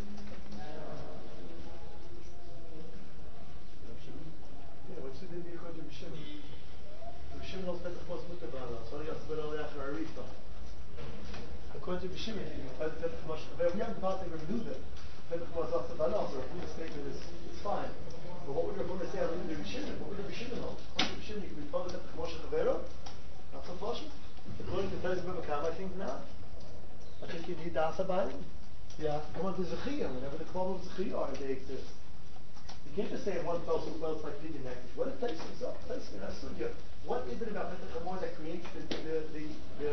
[SPEAKER 1] Yeah, what's the idea according to Rishim? Rishim knows Petach Hamor Mutar Ba'ala. So he has to be only after Arisa. According to Rishim, if you fight the Petach Hamor Shechavei, we haven't thought they were new there. Petach Hamor is also by Noah, so a statement is it's fine. But what would Rav Huna say on the Rishim? What would the Rishim know? According to Rishim, you can be followed at the Chmoshe Chavero? Not so fashioned. According to Taisus Bava Kama, I think not. I think you need the Asa Ba'alim. Yeah, come on to Zechiyah, whenever the Klal of Zechiyah are, they exist. You can't just say in one fell swoop, well, it's like Pidyon Hekdesh. What is Taisus up? Taisus in Asudya. What is it about Petach Hamor that creates the, the, the, the,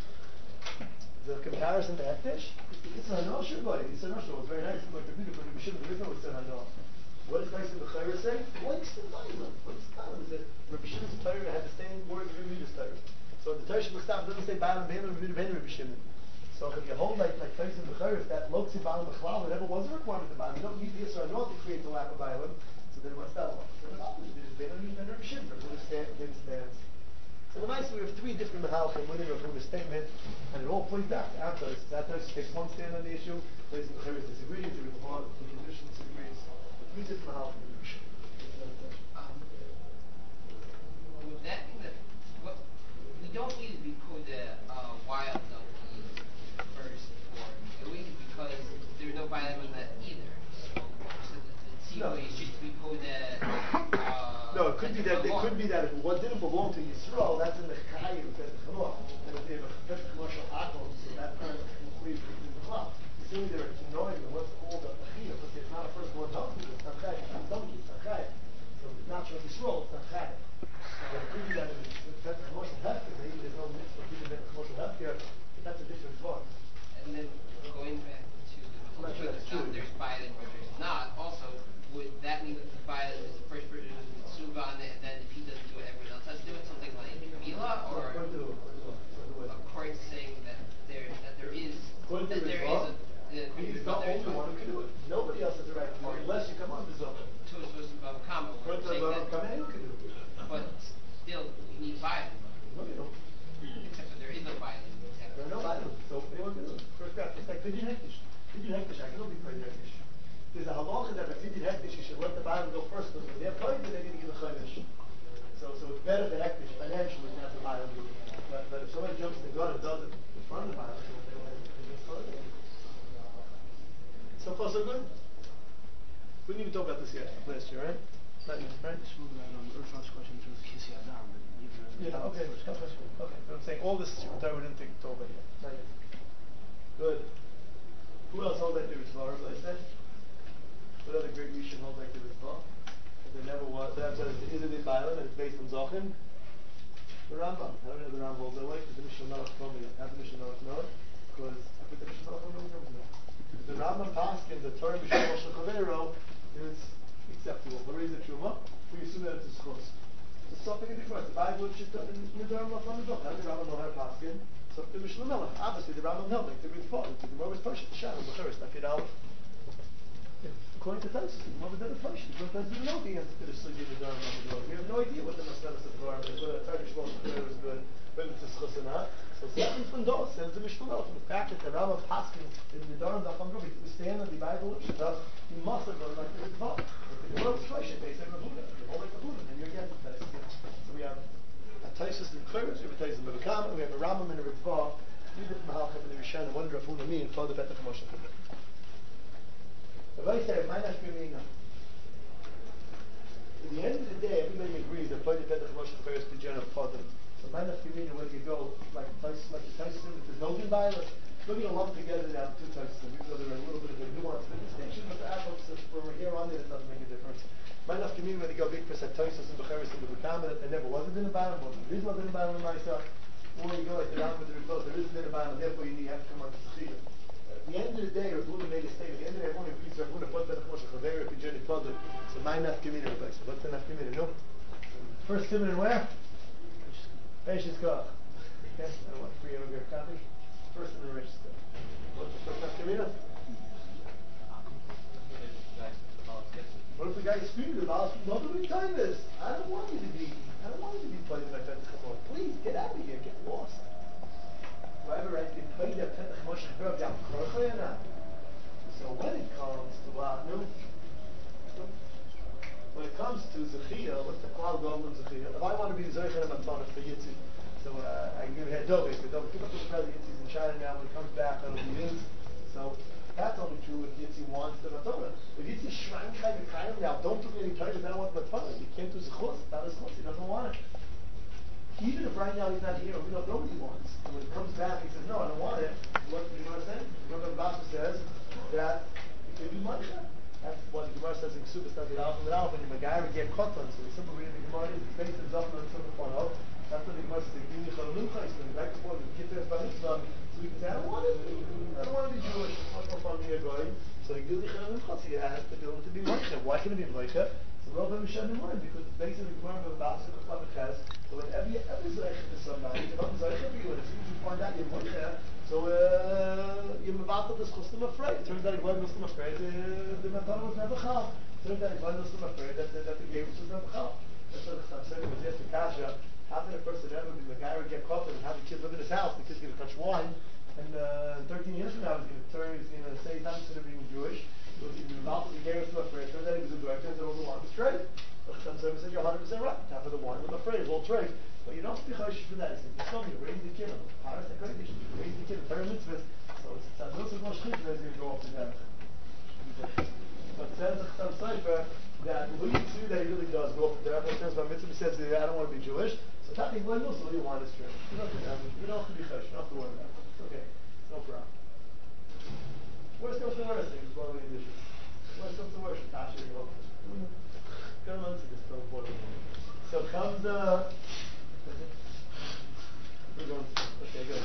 [SPEAKER 1] the comparison to Hekdesh? It's a Hanoah Shabbat. It's a Hanoah Shabbat. It's very nice. It's like the beautiful Rishim, there is no It's a Hanoah. What does Taisus the Chayra say? Likes the violent. What's the violent? Is it Rabbi Shimon's Torah had the same word as Rabbi Yehuda's Torah? So the Torah Shabbat doesn't say violent, Beilam, Rabbi Yehuda, Rabbi Shimon. So if you hold like like Taisus the Chayra, if that Lokzi violent B'chlal, there never was a requirement of violence. You don't need the Yisra Noah to create the lack of violence. So then what's that one? So the opposite is Beilam, Rabbi Shimon. Rabbi Yehuda stands. So the nice we have three different Mahalchim within Rav Huna's statement, and it all points back to our Taisus. Our Taisus takes one stand on the issue. Taisus the Chayra disagrees. The Ritva, the condition disagrees. Three different Mahalchim.
[SPEAKER 4] Um, would that mean that well, we don't need to be called a uh, wild donkey first for doing because there's no violence in that either. So, so the, the sequel is just to be called a. Uh,
[SPEAKER 1] no, it could be that. It could be that if what didn't belong to Yisrael, that's in the Chayim Petach Hamor, and if they have a Petach Hamor Shal so that kind of completes the clock. Assuming they're ignoring what's called a Chayim, because it's not a firstborn donkey. It's not Chayim. It's a donkey. It's not Chayim. So it's not from Yisrael. It's not Chayim. But it could be that if Petach Hamor Shal Hefker, maybe there's no mitzvah to keep Petach Hamor Shal Hefker, but that's a different thought.
[SPEAKER 4] And then going back to the
[SPEAKER 1] sure that's true.
[SPEAKER 4] there's violence or there's not. Also, would that mean that the violence is the first person who's Mitsuva on it, and then if he doesn't do it, everyone else has to do it? Something like Mila, or according to saying that there that there is
[SPEAKER 1] According
[SPEAKER 4] that
[SPEAKER 1] to
[SPEAKER 4] there is a uh,
[SPEAKER 1] he's the only one who can do it. Nobody else has the right to do it unless you come on to Zohar.
[SPEAKER 4] Two is supposed to be common.
[SPEAKER 1] According to Bava Kama, anyone can do it.
[SPEAKER 4] But still, you need violence.
[SPEAKER 1] No, you don't.
[SPEAKER 4] Except for there is no violence.
[SPEAKER 1] There are no violence. So anyone can do it. First step. It's like Pidyon Hekdesh. Pidyon Hekdesh, I can only Pidyon Hekdesh. There's a halacha that a Pidyon Hekdesh, you should let the violence go first, because if they're Pidyon, they're going to give a Chodesh. So, so it's better for Hekdesh financially than the violence. But, but if somebody jumps in the gun and does it in front of the violence, they want to So far so good. last year, right? Not you, right?
[SPEAKER 5] On Irfan's question, which was Kisi Adam.
[SPEAKER 1] Yeah, okay, okay, okay. But I'm saying all this we didn't think it's over yet. Not yet. Good. Who else holds like the Ritzvah? I said? What other great Rishon holds like the Ritzvah? There never was. That's a Izid in Bailan, and it's based on Zochim. The Rambam. I don't know the Rambam holds that way, because the Mishnah Melech told me that. How the Mishnah Melech know it? Because I think the Mishnah Melech knows it. If the Rambam Paskin, the Torah Mishnah Moshe Chavero, is acceptable. But raise the Truma, we assume that it's a schos. It's something in the Gemara. The Bible is just in the Dharma of the book. How does the Rambam know how to Paskin? So the Mishnah Melech. Obviously, the Rambam held like the Ritzvah. The Gemara was Parshat Shana, Becheres, Dafid Aleph. According to Taisus, the Gemara did a Parshat. The Gemara doesn't know the answer to the Sugi in the Dharma of the book. We have no idea what the Masalas of the Dharma is, whether the Torah Mishnah Chavero is good, whether it's a schos or not. So something from those says the Mishnah Melech. The fact that the Rambam Paskin in the Dharma of the book, we stand on the Bible, he must have learned like the Ritzvah. The Gemara was Parshat, they said Rabbuna. They hold like Rabbuna, and you're against the Taisus. So we have a Taisus in Cheres, we have a Taisus in Bavakam, and we have a Rambam in a Ritzvah. Three different Mahalchim in the Rishon, and one Rav Huna mean for the Petach Moshe Chavero. Rabbi said, "My not giving up." At the end of the day, everybody agrees that for the Petach Moshe Chavero is the general Padim. So my not giving whether you go like Taisus, like the Taisus, if there's no din violence, we're going to lump together now two Taisus, even though there are a little bit of a nuance of a distinction, but the apples from here on in, it doesn't make a difference. My not giving whether you go big for Taisus and Becheres and the Bukam, that there never was a din violence, or there is no din violence in myself. Or you go like the Rambam with the result, there isn't in a Bible, therefore you need to have to come on to Sechira. At the end of the day, Rav Huna made a statement. At the end of the day, everyone agrees Rav Huna put Petach Moshe Chavero if you journey further. So my nafkamina, Rabbi. So what's the nafkamina? No. First simon in where? Reishis Koach. Okay, I don't want to free over copy. First simon in Reishis Koach. What's the first nafkamina? What if the guy is screaming about not doing time this? I don't want you to be I don't want you to be playing like Petach Moshe. Please get out of here, get lost. Whoever writes the play the Petach Moshe verb down not. So when it comes to uh, no, when it comes to Zechiyah, what's the cloud going on Zechiyah? If I want to be Zechiyah, I'm on it for Yitzi. So uh, I can give it a Dove, but Dove, keep up with the present Yitzi's in China now. When it comes back, it'll be his. So that's only true if Yitzi wants the Matana. If Yitzi shrine chai v'kayim now, don't do any time. I don't want Matana. You can't do Zechus. Not his Chus. He doesn't want it. Even if right now he's not here, we don't know what he wants. And when he comes back, he says, "No, I don't want it." What the Gemara says? Remember, the Basra says that it can be Mancha. That's what the Gemara says in Ksubas Tazir Alf and Alf, and the Magari get Kotan. So the simple reading of the Gemara is it's based on Zohar and Simple Fono. That's what the Gemara says. The Gini Chaluncha is when the back and forth with Kitzur and Bamitzvah. So we can say, I don't want it. I don't want to be Jewish. It's much more fun being a guy. So the Gini Chaluncha, so you have to do it to be Mancha. Why can it be Mancha? So Rav Hashem in mind, because it's based on the Gemara of Basra Kuflav Ches. So whenever you ever Zeicha to somebody, if I'm Zeicha for you, and as soon as you find out you're Mancha, so uh, you're Mavatal this Chustam afraid. It turns out if one Muslim afraid, uh, the Matana was never Chal. It turns out if one Muslim afraid, that, that, that the Gavis was never Chal. That's what the Chasam said. It was just the Kasha. How can a person ever be Magari get caught and have the kids live in his house? The kid's going to touch wine, and uh, thirteen years from now he's going to turn, he's going to say he's not considered being Jewish. So he's going to Mavatal the Gavis was afraid. It turns out he was a director, and all the wine was straight. The Chasam said, you're one hundred percent right. Half of the wine was afraid, it's all trade. But you don't have to be chayish for that. It's like, you you raise the kid, Paras HaKodesh, you raise the kid, Torah mitzvahs. So it's a little bit more shchit, and it's going to go off the derech. But it says the Chasam Sofer that when you see that he really does go off the derech, it says, my mitzvah says, I don't want to be Jewish. So that means, well, no, so you want is true. You don't have to, you don't have to be chayish, you don't have to worry about it. It's okay. No problem. Worst comes to worst things, boiling the dishes. Worst comes to worst, Tasha, you hope. Come on to this, don't boil it. So comes the... We're going... Okay, good.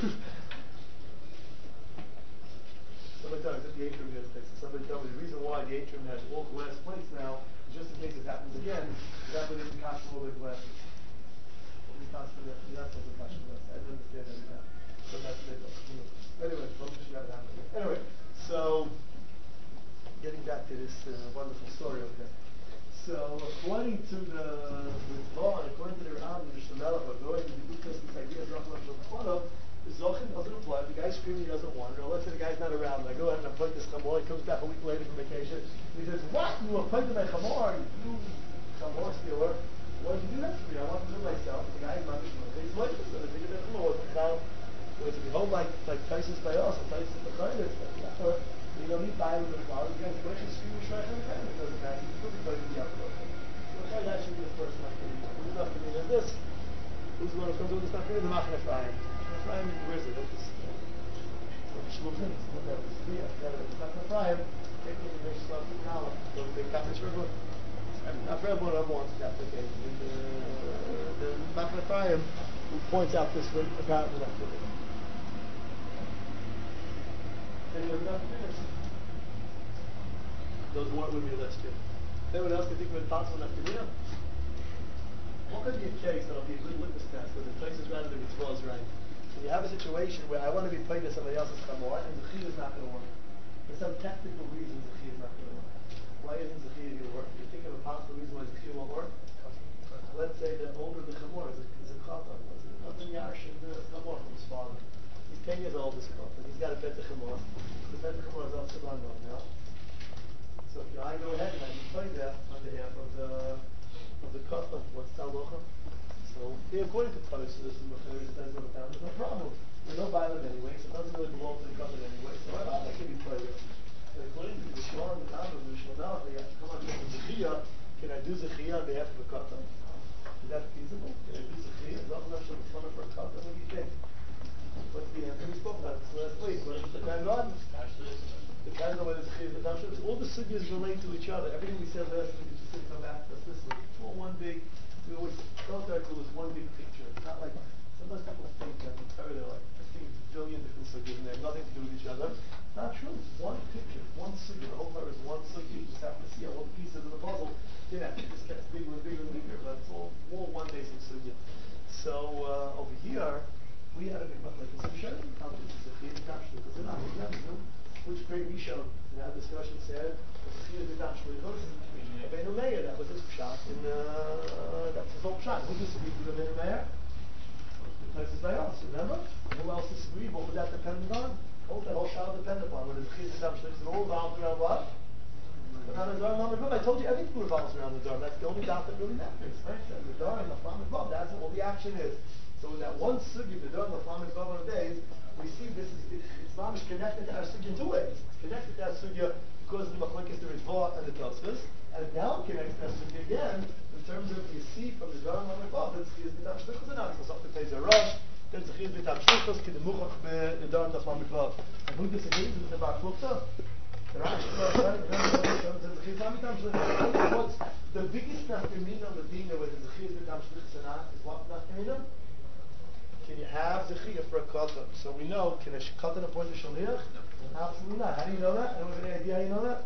[SPEAKER 1] Somebody tell me, is the atrium going to fix it? Somebody tell me the reason why the atrium has all glass plates now is just in case it happens again, that way they can catch all the glasses. You're not supposed to catch the glass. I don't understand that now. But that's what they do. Anyway, don't should have it happen again. Anyway, so... Getting back to this uh, wonderful story over there. So, according to the Ritzvah, and according to the Ram, the Mishnah are going to discuss this idea of Rachman Shalom, the Zochin doesn't apply. The guy's screaming, he doesn't want it. Or let's say the guy's not around. I go ahead and appoint this Chamor. He comes back a week later from vacation. He says, what? You appointed my Chamor? You Chamor stealer. Why did you do that to me? I want to do it myself. The guy's not Mishnah. He's like this. And I think that Chamor was the Chal. Was to behold like like Taisus by us, or Taisus the Chaylis. You know, he buy with the flowers, you guys go to scream and shrek and it doesn't matter. You still be going to the upper. So that should be the first nafkamina. Who's nafkamina? This. Who's the one who comes with this nafkamina? The Machane Ephraim. Ephraim, where is it? It's Shulchan. It's not that. It's clear. It's Machane Ephraim. Taking the Mishloach from Nala. So the Kapish River. Not for everyone who wants that. Okay. The Machane Ephraim who points out this one apparently nafkamina. Anyone else finish? Those weren't with me last year. Anyone else can think of a possible nafkamina? What could be a case that'll be a good litmus test where the place is rather than the mitzvah is right? When you have a situation where I want to be playing to somebody else's chamor and the chi is not going to work. For some technical reasons the chi is not going to work. Why isn't the chi going to work? You think of a possible reason why the chi won't work? Let's say the owner of the chamor is a, is a chatan. Nothing yash in the chamor from his father. He's ten years old, this chatan. He's got a pet chamor. The pet chamor is also on now. So if I go ahead and I can play that on behalf of the of the chatan, what's talocha? So according to Tosh, this is Mechir, it depends on the town. There's no problem. There's no violence anyway, so it doesn't really belong to the chatan anyway. So I thought that could be played. But according to the Shmuel and the Talmud, the Shmuel, they have to come on to Zechiyah. Can I do Zechiyah on behalf of the chatan? Is that feasible? Can I do Zechiyah? Is that enough for a chatan? What do you think? What's the answer? We spoke about this last week. What is the Kohen Gadol? Depends on whether it's chiyuv or tamshlich. All the sugyas relate to each other. Everything we said last week is just going to come back to us this week. It's all one big. We always thought that it was one big picture. It's not like sometimes people think that in Torah there are like fifteen billion different sugyas and they have nothing to do with each other. It's not true. It's one picture, one sugya. The whole Torah is one sugya. You just have to see all the pieces of the puzzle. You know, it just gets bigger and bigger and bigger, but it's all, all one basic sugya. So uh, over here we had a big like some sharing conference. It's a chiyuv tamshlich. It's not. Which great Rishon in that discussion said, that was his pshat, and uh, that's his whole pshat. Who disagreed with the Rabbeinu Meir? The place is by us, remember? Who else disagreed? What would that depend on? What would that whole pshat depend upon? What is the chiyuv tamshlich? It all revolves around what? I told you everything revolves around the Dor. That's the only doubt that really matters, right? The Dor and the Flam and Vav, that's all the action is. So in that one sugi, the Dor and the Flam and Vav on the days, we see this is it, it's not connected to our sugya in two ways. It's connected to our sugya because of the machlokes, the Ritva and the Tosfos, and it now connects to our sugya again in terms of you see from the Dor and the Vav that chiyuv b'tam shlichus and not so something pays a rush. Then the chiyuv b'tam shlichus ki the muchach the Dor and the Flam and Vav. And who disagrees with the Bar Klukta? The Rashi says the chiyuv b'tam shlichus. The biggest nafkamina of the dina whether the chiyuv b'tam shlichus or not is what nafkamina? Can you have the chiyuv for a katan? So we know, can a katan appoint a shaliach? Absolutely not. How do you know that? Anyone have any idea how you know that?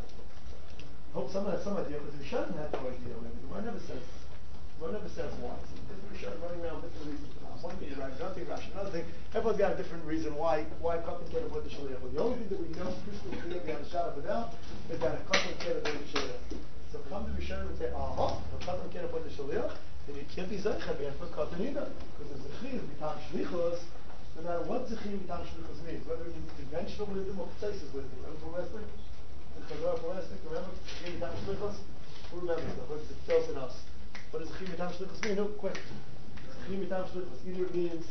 [SPEAKER 1] I hope someone has some idea, because the Rishonim had no idea. The Gemara never says. The Gemara never says why. So different Rishonim running around different reasons for that. One thing is right, another thing Rashi, another thing. Everyone's got a different reason why why katan can't appoint the shaliach. But the only thing that we know crystal clear beyond a shadow of a doubt is that a katan can't appoint the shaliach. So come to Rishonim and say, aha, the katan can't appoint the shaliach. Then you can't be zeicha for katan either, because the zechiyuv b'tam shlichus, no matter what zechiyuv b'tam shlichus means, whether it means conventional wisdom or precise wisdom. Remember from last week? The Chazar from last week, remember? Zechiyuv b'tam shlichus? Who remembers? I heard it tells in us. What does zechiyuv b'tam shlichus mean? No, quick. Zechiyuv b'tam shlichus either it means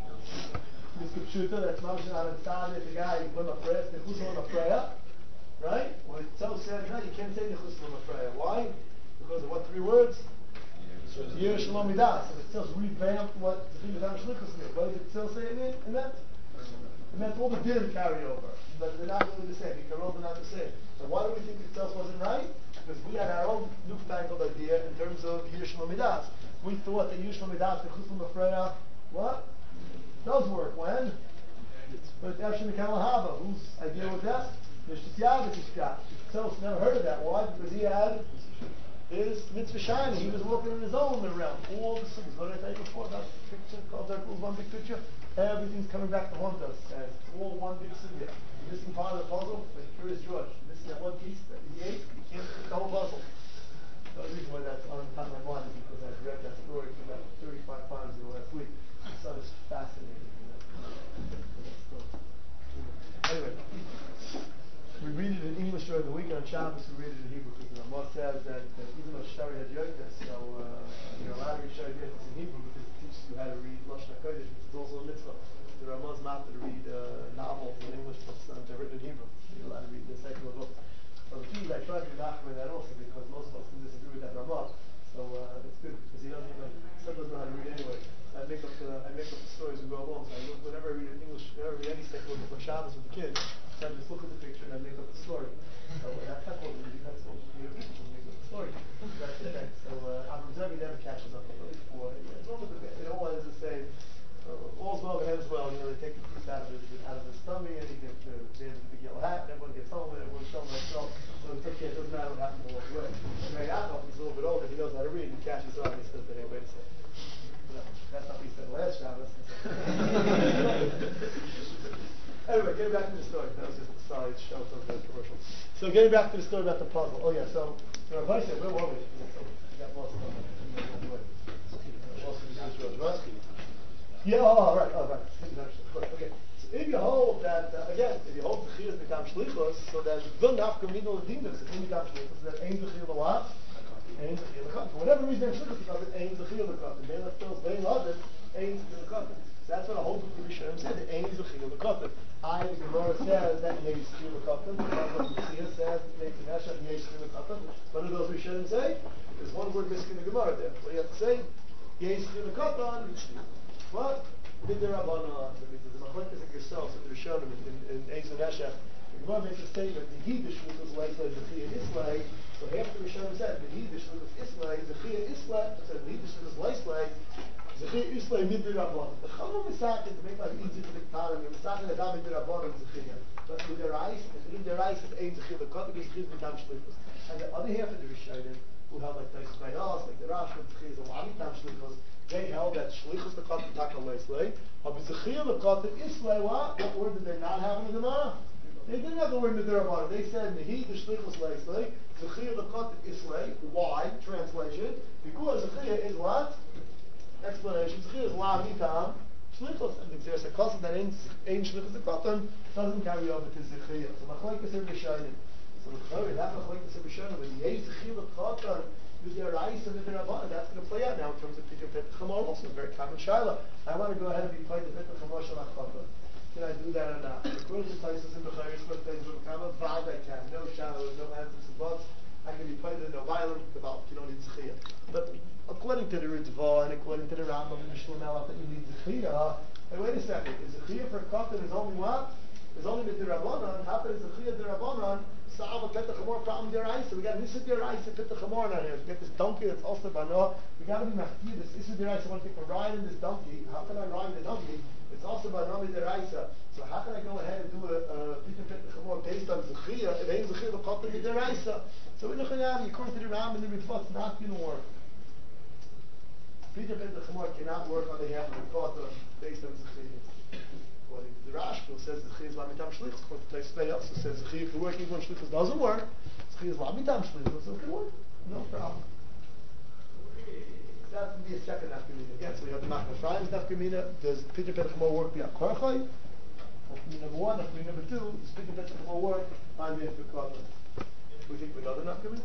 [SPEAKER 1] Mister Pshuta, that's Mamshin on the side, the guy, you put him a prayer, nechus on a prayer, right? When it's so said, no, you can't say nechus on a prayer. Why? Because of what three words? Yer Shalom Midas. If it still revamped what the thing without Shlichus meant, what does it still say it meant? It meant all the din carry over. But they're not really the same. The Karol are not the same. So why do we think it still wasn't right? Because we had our own newfangled idea in terms of Yer Shalom Midas. We thought that Yer Shalom Midas, the Chuslam Afreya, what? Does work. When? But Efshin Mikal Haba. Whose idea was that? Mishtas Yavis Ishkat. Tzos never heard of that. Why? Because he had his mitzvah shiny. He was working in his own realm. All the things. What did I tell you before about the picture? Called that one big picture. Everything's coming back to haunt us. And it's all one big sugya. The missing part of the puzzle, like Curious George. Missing that one piece that he ate, you can't fit the whole puzzle. The only reason why that's on top of my mind is because I've read that story for about thirty-five times in the last week. My son is fascinated with that. Anyway. We read it in English during the week, and on Shabbos we read it in Hebrew, because the Ramah says that, that even though Shari had Yoitis, so uh, you're allowed to read Shari Yoitis in Hebrew because it teaches you how to read Lashon HaKodesh, which is also a mitzvah. The Ramah's not to read uh, novels in English that's uh, written in Hebrew. You're allowed to read the second stories and go along. So I look, whenever I read an English, whenever I read any second book of Shabbos with the kids, so I just look at the picture and I make up the story. So uh, that's not what we do. That's what we do. We make up the story. That's it. So uh, Avram Zerbi never catches up. At least for yeah, it's almost the, it all ends the same. Uh, all's well that ends well. You know, they take the piece out of his out of his tummy and he gets the uh, the big yellow hat. And everyone gets home and everyone's showing themselves. So it's okay. It doesn't matter what happens along the way. And Ray Yaakov, he's a little bit older. He knows how to read. He catches on. He says, "Hey, wait a second." That's not what he said last Shabbos. Anyway, getting back to the story. That was just a side show from the commercial. So getting back to the story about the puzzle. Oh yeah, so so Rabbi said, where were we? We got lost on right? Yeah, oh, right, oh, right. Okay. So if you hold that, uh, again, if you hold the Chiyas become Shlichus, so then the Nafka Midol Dinus, if you become Shlichus, then Ein Zechir the what? Ein Zechir the Kat. For whatever reason, Shlichus, because it Ein Zechir the Kat. And Bein Leftos, Bein Ladet, Ein Zechir the Kat. That's what a whole book of Rishonim said, the Ein Zechir the Kat. I, the Gemara says that Yesh Zechir the Kat. What the Chiyas says, Yesh Zechir the Kat. What do those Rishonim say? There's one word missing in the Gemara there. What do you have to say? Yesh Zechir the Kat. What? Midder Rabbanan, the Machlekes like yourself, so the Rishonim in Eis and Neshech, the Gemara makes a statement, the Yiddish Shluchus Leislei, the Chiyah Islay, so after the Rishonim said, the Yiddish Shluchus Islay, the Chiyah Islay, so the Yiddish Shluchus Leislay, the Chiyah Islay Midder Rabbanan. The Chama Misach is to make life easy for the Ketanim, the Misach is that Midder Rabbanan is the Chiyah. But with their eyes, and in their eyes, it's Ein Zechir the Kat, because Chiyah become Shluchus. And the other half of the Rishonim, who held like Taisus Bayos, like the Rash, the Chiyah is a Lamitam Shluchus, they held that Shlichus the Katan Taka Leislei, but Zechir the Katan Islay, what? What word did they not have in the Gemara? They didn't have the word in the Gemara. They said, Nehi the Shlichus Leislei, Zechir the Katan Islay. Why? Translation. Because Zechir is what? Explanation. Zechir is La Mitam Shlichus. And there's a custom that ain't Shlichus the Katan doesn't carry over to Zechir. So Machlekes are Rishonim. So the that Machlekes are Rishonim, when Yehi Zechir the Katan, with their eyes and with their Rabbanah, that's going to play out now in terms of Pidyon Petach Chamor, also a very common shaila. I want to go ahead and be played the Petach Chamor Shalach Chata. Can I do that or not? According to Taisus in Becharis, what they do, Kama, Vad I can. No shaila, no answers and buts. I can be played in no violent, without, you don't need Zechiyah. But according to the Ritva and according to the Rambam and the Shlomo Melech, that you need Zechiyah, hey, wait a second, is Zechiyah for a Katan is only what? Is only with the Rabbanan. How can Zechiyah the Rabbanan solve a Petach Chamor problem deraisa? So we got Nisa deraisa Petach Chamor on here. We got this donkey that's also bano. We got to be mafkir. This Nisa deraisa. I want to take a ride in this donkey. How can I ride the donkey? It's also bano deraisa. So how can I go ahead and do a Pidyon Petach Chamor based on Zechiyah? If ain't Zechiyah, the Katan deraisa. So in the Chayam, according to the Ram and the Ritva, it's not going to work. Pidyon Petach Chamor cannot work on behalf of the Katan based on Zechiyah. The Rashba says the Zechiyah is Lamitam Shlichus. According to Taisus Bayos, it says Zechiyah can work even when Shlichus doesn't work. Zechiyah is Lamitam Shlichus, so it can work. No problem. That would be a second nafkamina. Again, so we have the Machna Ephraim's nafkamina. Does Pidyon Petach Chamor work beyond Korachai? Nafkamina number one. Nafkamina number two. Does Pidyon Petach Chamor work on the Katan? We think with another nafkamina?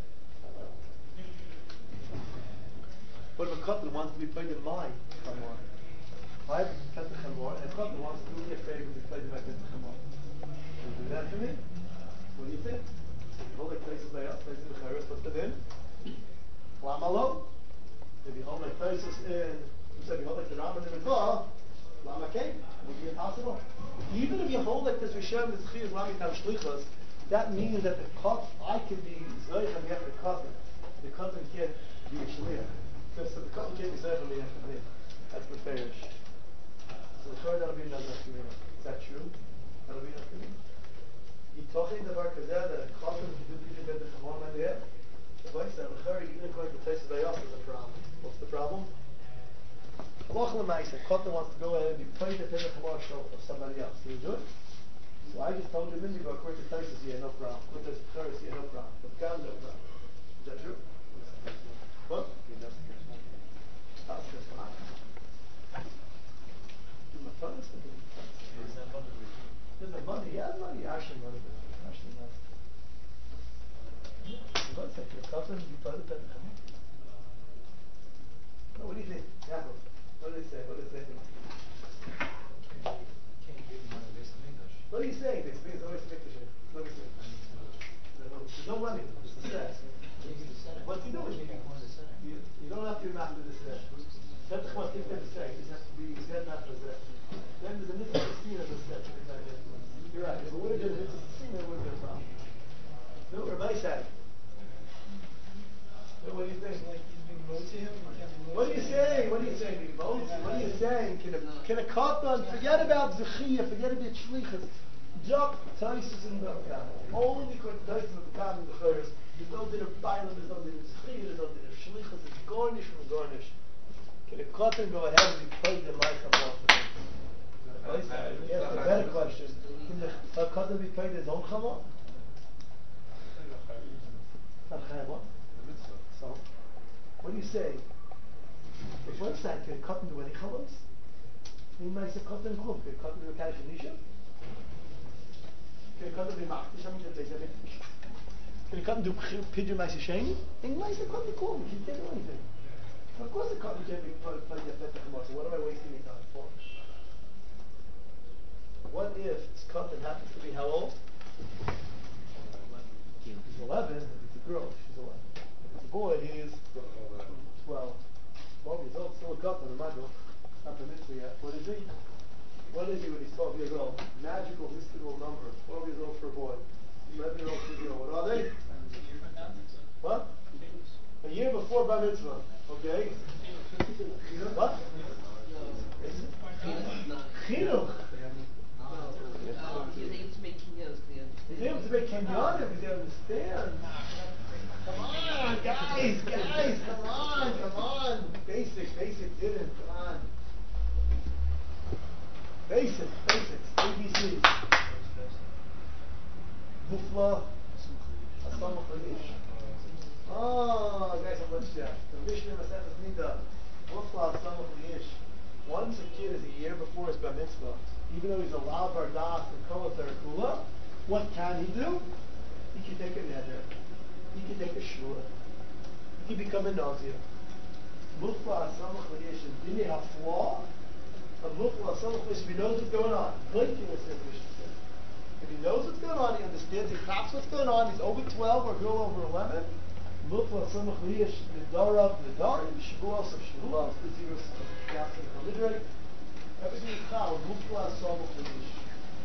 [SPEAKER 1] What if a Katan wants to be played in my Chamor? I have Petach Chamor, and Katan wants to do me a favor to play my Petach Chamor. Can you do that for me? What do you think? If you hold like places by us, places in the Chayrus, what's the din? Lama lo? If you hold like places in, you said you hold like the Rambam and the Ritva, Lama Kei? Would be impossible. Even if you hold like this Rishem, this Chiyah is Lamitam Shlichus, that means that the Katan, I can be Zoych on behalf of the Katan. The Katan can't be a Shliach. So the Katan can't be Zoych on behalf of me. That's the Farish. So the Torah, that'll be another nafkamina. Is that true? That'll be nafkamina. Yitochen davar kazeh that a Katan can do Pidyon Petach Chamor on there. The place that L'chari, even according to Taisus Bayos, is a problem. What's the problem? Halach l'maisa, Katan wants to go ahead and be played the Petach Chamor of somebody else. Can you do it? So I just told you a minute ago, according to Taisus, yeah, no problem. According to Taisus, yeah, no problem. But God, no problem. Is that true? What? That's just fine. There's no money. Yeah, money. Actually, money. Actually, money. One second. Your cousin, you play the Petach Chamor? No, what do you think? Yaakov. What do they say? What do they say? What are you saying? This means always Mikdash. Let me see. There's no money. It's the set. What's he doing? You, you don't have to be mad with the set. Petach Chamor, think that the set. You just have to be. You get mad with saying, can a, can a katan, forget about zechiyah, forget about shlichus, jump taisus in the Makam. Only because taisus in the Makam in the Chayres, there's no din of bailam, there's no din of zechiyah, there's no din of shlichus, it's garnish from garnish. Can a katan go ahead and be paid in my Kabbalah? Yes, a better question. Can the a katan be paid his own Chama? So, what do you say? If one side can cut into any chalos, he might say cut in klub. Can cut into a kaddish nisha? Can cut into a machtish? Can cut into pidyon ma'aseh sheni? He might say cut into klub. He can't do anything. Of course, the cut can't be put in the petach. So what am I wasting my time for? What if this cut happens to be how old? He's eleven. If it's a girl, she's eleven. If it's a boy, he is twelve. twelve years old, still a couple in the middle. Not the mitzvah yet. What is he? What is he when he's twelve years old? Magical, mystical number. twelve years old for a boy. eleven year old for a girl. What are they? What? A year before bar mitzvah. Okay. What? Chinuch.
[SPEAKER 4] He's able to make kinyanos.
[SPEAKER 1] He's able to make kinyanos. He's able to understand. Come on, guys, guys, come on, come on. Basic, basic didn't, come on. Basic, basics, A B Cs. Mufla, Asamach Halish. Oh, guys, I'm much there. The Mishnah Maseches Nida. Mufla, Asamach Halish. Once a kid is a year before his bar mitzvah, even though he's a lav bar das and kolater kula, what can he do? He can take a neder. He can take a shua. He can become a nazir. Mufla asamach l'yesh and dini hafla. A mufla asamach l'yesh, if he knows what's going on. Blinking is the Mishnah. If he knows what's going on, he understands, he chaps what's going on, he's over twelve or girl over eleven. Mufla asamach l'yesh, nidarav nidarim, shavuos of shavuos, the zeros of gaps and carbohydrate. Everything is chal. Mufla asamach l'yesh.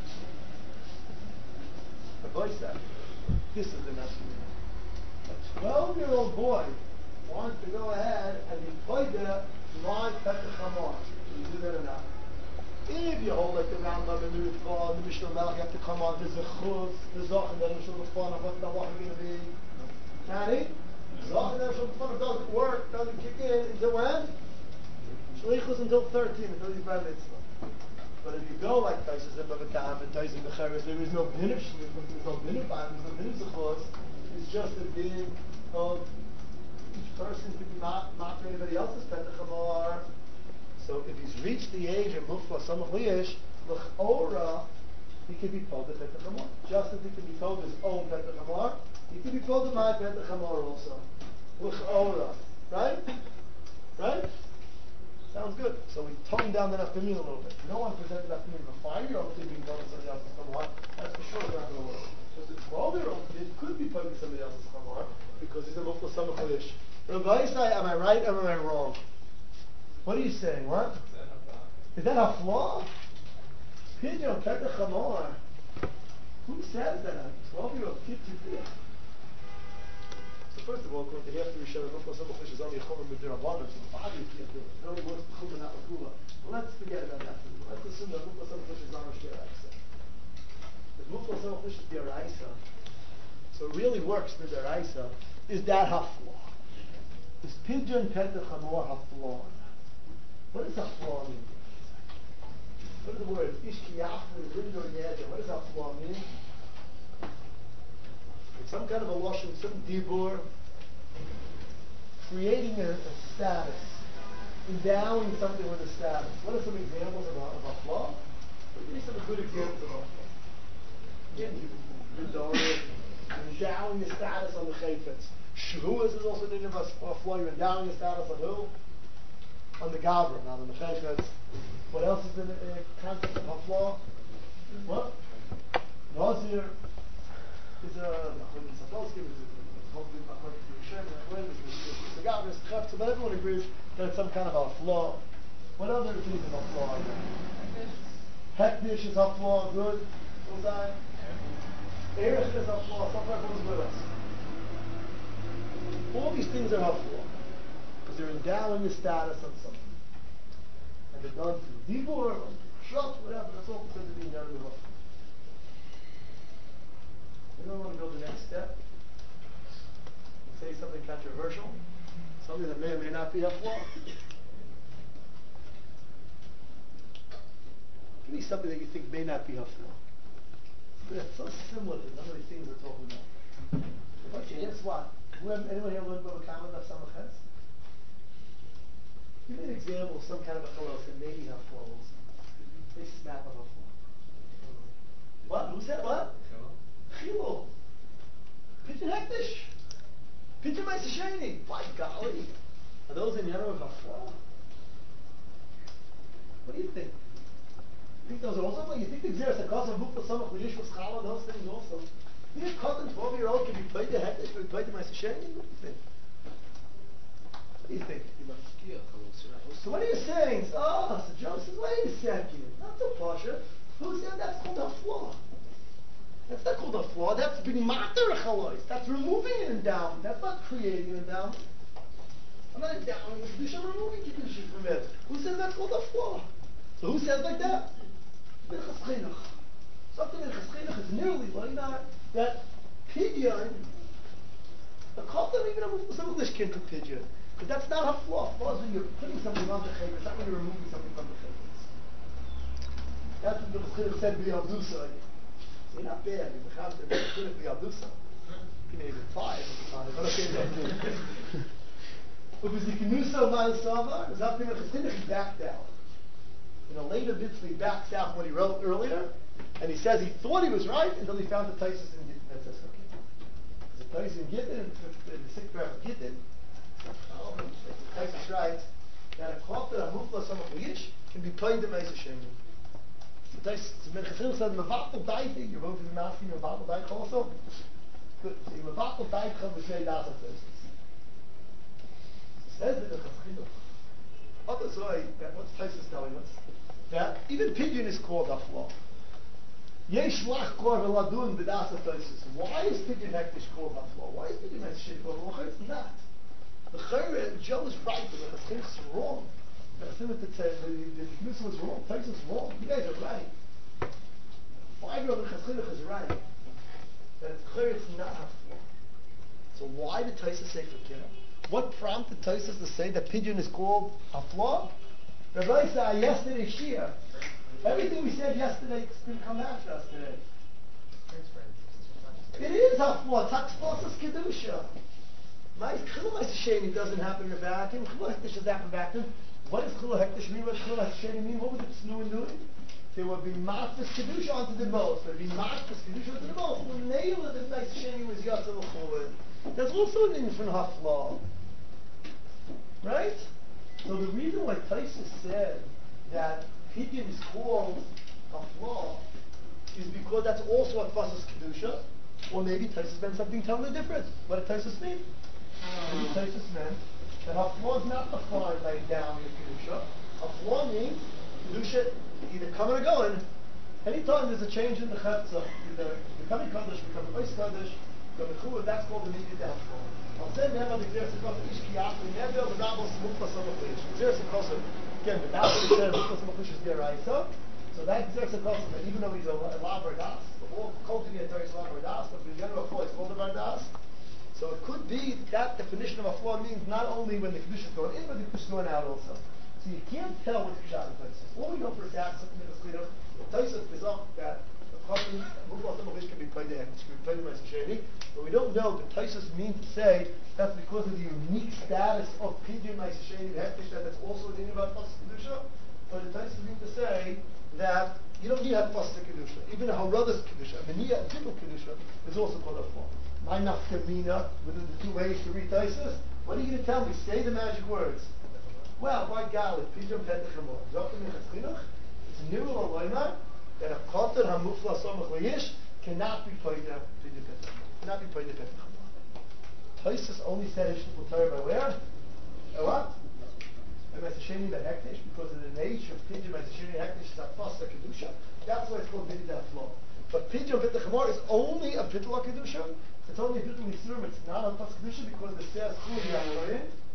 [SPEAKER 1] A voice that. This is the message. A twelve-year-old boy wants to go ahead and be played there live Petach Hamar. Can you do that or not? If you hold like the Rambam and the Ritva and the Mishnah Melech, you have to come on. There's a chutz, the Zoch, and then the Mishnah Fun of what the Wach is going to be. Can he? Zoch and then the Mishnah Fun doesn't work, doesn't kick in until when? Shlichus until thirteen, until he's by mitzvah. But if you go like Taisus and Bavakam and Taisus and Becheres, there is no bin of Shlichus, there's no bin of Bam, there's no bin of Zechus. It's just a bin of each person could be not not for anybody else's Petach Hamar. So if he's reached the age of Mufla Samach Liyesh, L'chora, he can be told the Petach Hamar. Just as he can be told his own Petach Hamar, he can be told my Petach Hamar also. L'chora. Right? Right? Sounds good. So we toned down the Nafkamil a little bit. No one presented Nafkamil for five-year-old kid being told somebody else's Hamar. That's for sure not going to work. Because the twelve-year-old kid could be putting somebody else's Hamar because he's a Mufla Samach Liyesh. Rabbi Yisai, am I right or am I wrong? What are you saying? What? Is that a flaw? Pidyon Petach Hamar. Who says that a twelve-year-old kid could do it? So first of all, according to the after Rishon, Mufla Samach Liyesh is only a Chumah B'Dirabbanan, so the body can't do it. It only works with Chumah, not with Kula. Let's forget about that. Let's assume that Mufla Samach Liyesh is on Rosh Hashanah. If Mufla Samach Liyesh is Deraisa, so it really works for Deraisa, is that hafla? Is Pidyon Petach Hamar hafla? What does hafla mean? What are the words? Ishkiyafu, Lindo, Yedja. What does hafla mean? It's some kind of a washing, some dibur, creating a, a status, endowing something with a status. What are some examples of a, of hafla? Give me some good examples of hafla. Again, endowing the status on the chayfetz. Shavuos is also the name of a flow. You're endowing the status on who? On the Gavra, not on the chayfetz. What else is in the uh, concept of hafla? What? Nazir is a Sapolsky, is hopefully according to Hashem, the Gavra, is chayfetz, but everyone agrees that it's some kind of a flaw. What other things of a flaw are there? Hektish is a flaw, good. What's that? Erech is a flaw, something everyone's with us. All these things are helpful because they're endowing the status on something. and they're done through dibur, or shot, whatever, that's all considered to be Inyan Mevach. You don't want to go the next step and say something controversial, something that may or may not be a flaw. Give me something that you think may not be a flaw. That's so similar to none of these things we're talking about. Okay, guess what? Whoever, anyone here learned Bava Kama Daf Samachetz? Give me an example of some kind of a chalos that maybe have flaws. They snap of a flaw. What? Who said what? Chilo. Pidyon Hektish. Pidyon Ma'aseh Sheni. By golly. Are those in Yano of a flaw? What do you think? You think those are also, you think the Xeris HaKos and Mukla Samach L'Yish was Chala, those things also? You think a cotton twelve-year-old can be played to Hektish, can be played to Ma'aseh Sheni? What do you think? What do you think? So what are you saying? Oh, so Joe says, wait a second. Not so Pasha. Who said that's called a flaw? That's not called a flaw. That's being matter chalois. That's removing an endowment. That's not creating an endowment. I'm not endowing the Kedusha, I'm removing Kedusha from it. Who says that's called a flaw? So who says like that? Minchas Chinuch. Something in Minchas Chinuch is nearly like that. That Pidyon, the Kotam even a some English can cook Pidyon. Because that's not a flaw. Flaw is when you're putting something on the Chayr, it's not when you're removing something from the Chayr. That's what the Chinuch said, B'yal Dusa. You're not bad, you're the Chazir, but Chinuch B'yal Dusa. You can even five at the time, but okay, don't do it. Because the Kenusa Ma'al Sava is up in the Chinuch, he backed out. In a later bit, he backs out what he wrote earlier, and he says he thought he was right until he found the Taisus in Gittin. That says, okay. The Taisus in Gittin, the sixth paragraph of Gittin, oh, the Taisus writes that a Kofer, a Mufla, Samach L'Yish, can be played to Ma'aseh Sheni. The Taisus, the Menchachil said, Mevatel Daiti, you're voting for asking Mevatel Daiti also? Good. So, Mevatel Daiti comes to say Das of Taisus. Says the Menchachil. Others say, what's Taisus telling us? That even Pidyon is called a flaw. Yesh lach kor v'ladun b'das Taisus. Why is Pidyon Hektish called a flaw? Why is Pidyon Hektish called a flaw? It's not. The Chayre, Joe is right, but the Chayre is wrong. The Chayre was wrong. Taisus is wrong. You guys are right. Five-year-old Chayre is right. That Chayre is not a flaw. So why did Taisus say Fakir? What prompted Taisus to say that Pidyon is called a flaw? Rabbi said yesterday Shia. Everything we said yesterday didn't come after us today. It is a flaw. Taxposas Kedusha. My Chilul Ma'aseh Sheni doesn't happen in a vacuum. Chilul Hektish doesn't happen in a vacuum. What does Chilul Hektish mean? What does Chilul Ma'aseh Sheni mean? What was it Tznuin doing? They would be Matfis Kedusha onto the most. There would be Matfis Kedusha onto the most. The nail of the Ma'aseh Sheni was Yatzel L'Chulin. That's also an infant haflaw. Right? So the reason why Taisus said that Pidyon is called a flaw is because that's also a Tfasas Kedusha, or maybe Taisus meant something totally different. What did Taisus mean? Maybe Taisus meant that a flaw is not defined by endowing of Kedusha. A flaw means Kedusha either coming or going. Anytime there's a change in the Chetzah, either becoming Kaddish, becoming Ois Kaddish, becoming Chuvah, that's called the immediate downfall. I'll say never the Xeris HaKos Ish Kiyach, never the Rabbos Mukla Samach L'Yish. Xeris HaKos, again, the Rabbos Mukla Samach L'Yish is Deraisa. So that Xeris HaKos, that even though he's a Lavar Das, all cultivated is Lavar Das, but in general, a flaw is called a Lavar Das. So it could be that definition of a flaw means not only when the Kedusha is going in, but the Kedusha is going out also. So you can't tell what Kedusha and Taisus. All we know for a fact, something in the Shlita, Taisus is up that the Chassan, Mukla Samach L'Yish can be played there, can be played in Ma'aseh Sheni. But we don't know that Taisus means to say that's because of the unique status of Pidyon Ma'aseh Sheni, the Hektish, that that's also the about Tfasas Kedusha. But the Taisus means to say that you don't need to have Tfasas Kedusha. Even a Haradas Kedusha, a Meniyah Gimel Kedusha is also called a flaw. My nafkamina within the two ways to read Taisus. What are you going to tell me? Say the magic words. Well, by God, Pidyon Petachemor. Zokim Minchas Chinuch. It's a new Aloyma that a Koter HaMufla Samach L'Yish cannot be played there. Pidyon Petachemor. Cannot be played there. Petachemor. Taisus only said it should be played by where? By what? By Ma'aseh Sheni by Hektish, because of the nature of Pidyon Ma'aseh Sheni Hektish is a Tfasas Kedusha. That's why it's called Bidyon Flaw. But Pidyon Petachemor is only a Bidyon Kedusha. It's only a Bidyon Yisurim. It's not a Tfasas Kedusha because the Seas Chul Yachloyin.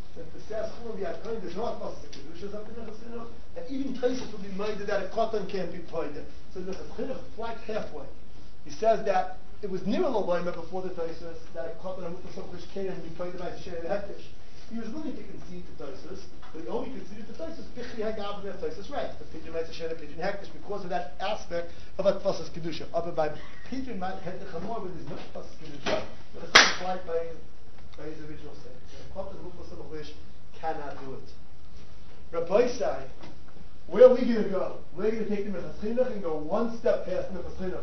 [SPEAKER 1] Since the says chulin v'yadkoin, there's no atfasas of kedushas up in the chinuch, and even Taisus will be made that a cotton can't be poided. So the chinuch flagged halfway. He says that it was near Lobaima before the Taisus that a cotton and mutlasokrish came and be poided by the Shem Hektish. He was willing to concede to Taisus, but he only conceded to Taisus bichri hagav and Taisus right. The pigeon might say pigeon hektish because of that aspect of atfasas kedusha. Up by pigeon might head the chamor, but there's no atfasas kedusha. But it's not applied by by his original state. The cotton and mutlasokrish cannot do it. Rabbi Sai, where are we going to go? We're going to take the Mechas Chinuch and go one step past Mechas Chinuch.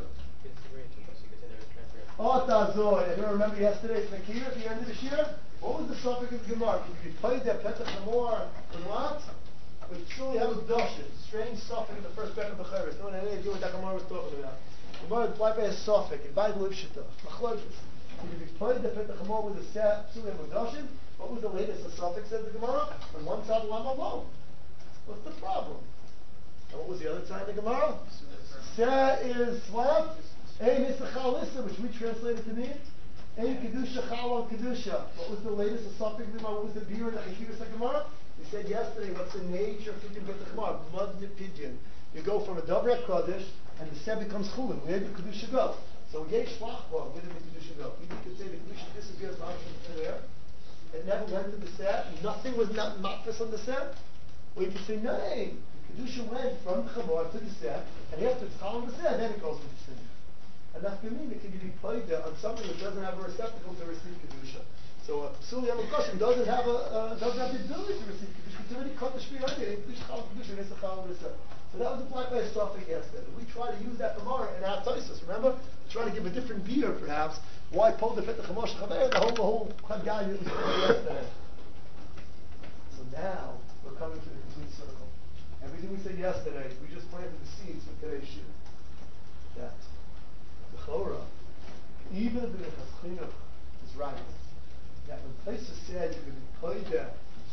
[SPEAKER 1] Oh, Tazor, and you remember yesterday's Nakir at the end of the year? What was the topic of the Gemara? If you played that Petach Hamor with what? With truly have a doshin, strange suffix in the first pack of the Chavis. No one had any idea what that Gemara was talking about. The Gemara applied by a suffix, in Bible Lipshita, Machlokes. If you played the Petach Hamor with a truly have a doshin, what was the latest the suffix said the Gemara? On one side of Lama alone. What's the problem? And what was the other side of the Gemara? Se is what? Ein Yisachal Issa, which we translated to mean Ein Kedusha Chalal Kedusha. What was the latest suffix of the Gemara? What was the beer in the Cheshivas Gemara? We said yesterday, what's the nature of Pidyon Bet Gemara? Mud Pidyon. You go from a Dovra Kodesh, and the Seh becomes Chulin. Where did the Kedusha go? So Yesh Lachbar, where did the Kedusha go? You could say the Kedusha disappears out from there. It never went to the Seh. Nothing was not matfis on the Seh. Or you could say, no, the Kedusha went from Chamor to the Seh, and after it's Chal on the Seh, then it goes to the Seh. And that can mean it can be played there on something that doesn't have a receptacle to receive Kedusha. So a Psuli Yamukashim doesn't have a uh, doesn't have the ability to receive Kedusha. It's already cut the Shvi already. Kedusha Chal Kedusha and Yisachal Risa. So that was applied by a suffix yesterday. We try to use that Gemara in our Taisus. Remember, we try to give a different beer, perhaps. Why pull the Petach Hamosh Chaver? The whole the whole Chagay we said yesterday. So now we're coming to the complete circle. Everything we said yesterday, we just planted the seeds for today's shir. That. Chora, even if the Mechas Chinuch is right, that when places said you could be poida,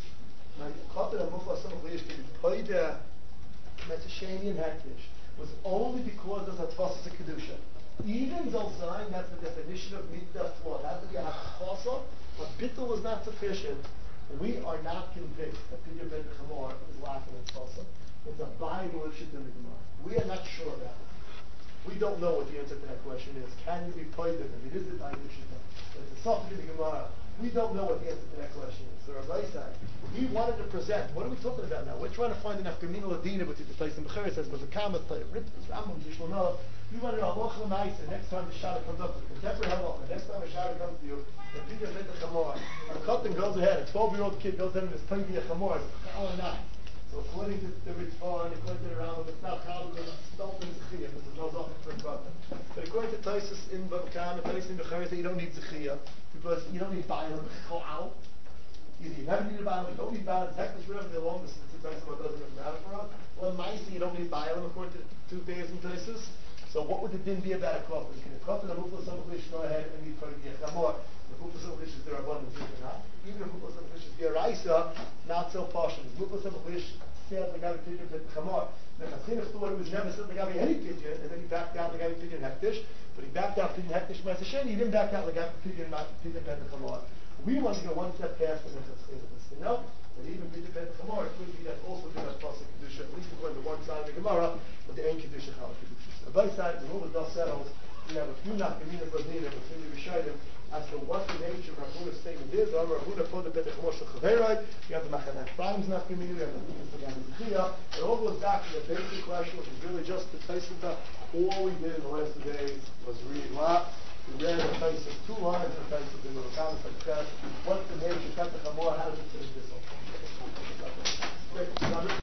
[SPEAKER 1] like Chotel HaMufla Samach Liyish could be poida, Metzasheni and Hektish, was only because of Hatfasas of Kedusha. Even Zalzain, that's the definition of Midah Flaw. It has to be a Hatfasa, but Bittul was not sufficient. We are not convinced that Pidyon Bet Chamor is lacking in Hatfasa. It's a Bible issue in the Gemara. We are not sure about it. We don't know what the answer to that question is. Can you be poided? If it is the Bible Shita, it's a suffix in the Gemara. We don't know what the answer to that question is. So Rabbi said, he wanted to present. What are we talking about now? We're trying to find an Afkamina Ladina, which is the place in Bechera says was a Kamat, Rippus, Rambam, Yishlamah. We want to know Halacha L'Maisa. Next time the Shara comes up, the contemporary Halacha. Next time the Shara comes to you, the Pidyon Bet Chamor. A Katan goes ahead. A twelve-year-old kid goes ahead and is playing the Chamor. Chal or not. So according to the Ritvan, according to the Rambam, it's not Chal, it's Stolten Zechiyah. This is no Zohar for a Katan. But according to Taisus in Babakam, and Taisus in Bechera, you don't need Zechiyah because you don't need Bayam Chal. Either you never need a Bayam, you don't need Bayam. Technically, whatever the longest since Taisus doesn't matter for us. Well, Maisi, you don't need Bayam according to two days in Taisus. So what would the din be about a Katan? Can a Katan and Mufla Samachlish go ahead and be Kodik Yechamor? The Mufla Samachlish is their abundance, is it not? Even if Mufla Samachlish is their Raisa, not so partial. Mufla Samachlish said the Gabi Pidyon Bet Chamor. The Chatzchinuch thought it was never said the Gabi any Pidyon, and then he backed out the Gabi Pidyon Hektish, but he backed out Pidyon Hektish Ma'aseh, he didn't back out the Gabi Pidyon Pidyon Bet Chamor. We want to go one step past the Chatzchinuch. To know that even Pidyon Bet Chamor could be that also be that Pasuk Kedusha, at least according to one side of the Gemara, but the Ein Kedusha Chal Kedusha. On both sides, the rule of dust settles. We have a few Nafkamina Bradina between the Rishayim as to what the nature of Rav Huna's statement is. Amar Rav Huna for the Bet Chamosh Chaveroi. We have the Machaneh Ephraim's Nafkamina. We have the Nafkamina Zechiyah. It all goes back to the basic question, which is really just the Taisita. All we did in the last two days was read what? We read the Taisita, two lines of Taisita in the comments like that. What's the nature of Bet Chamor? How does it fit this?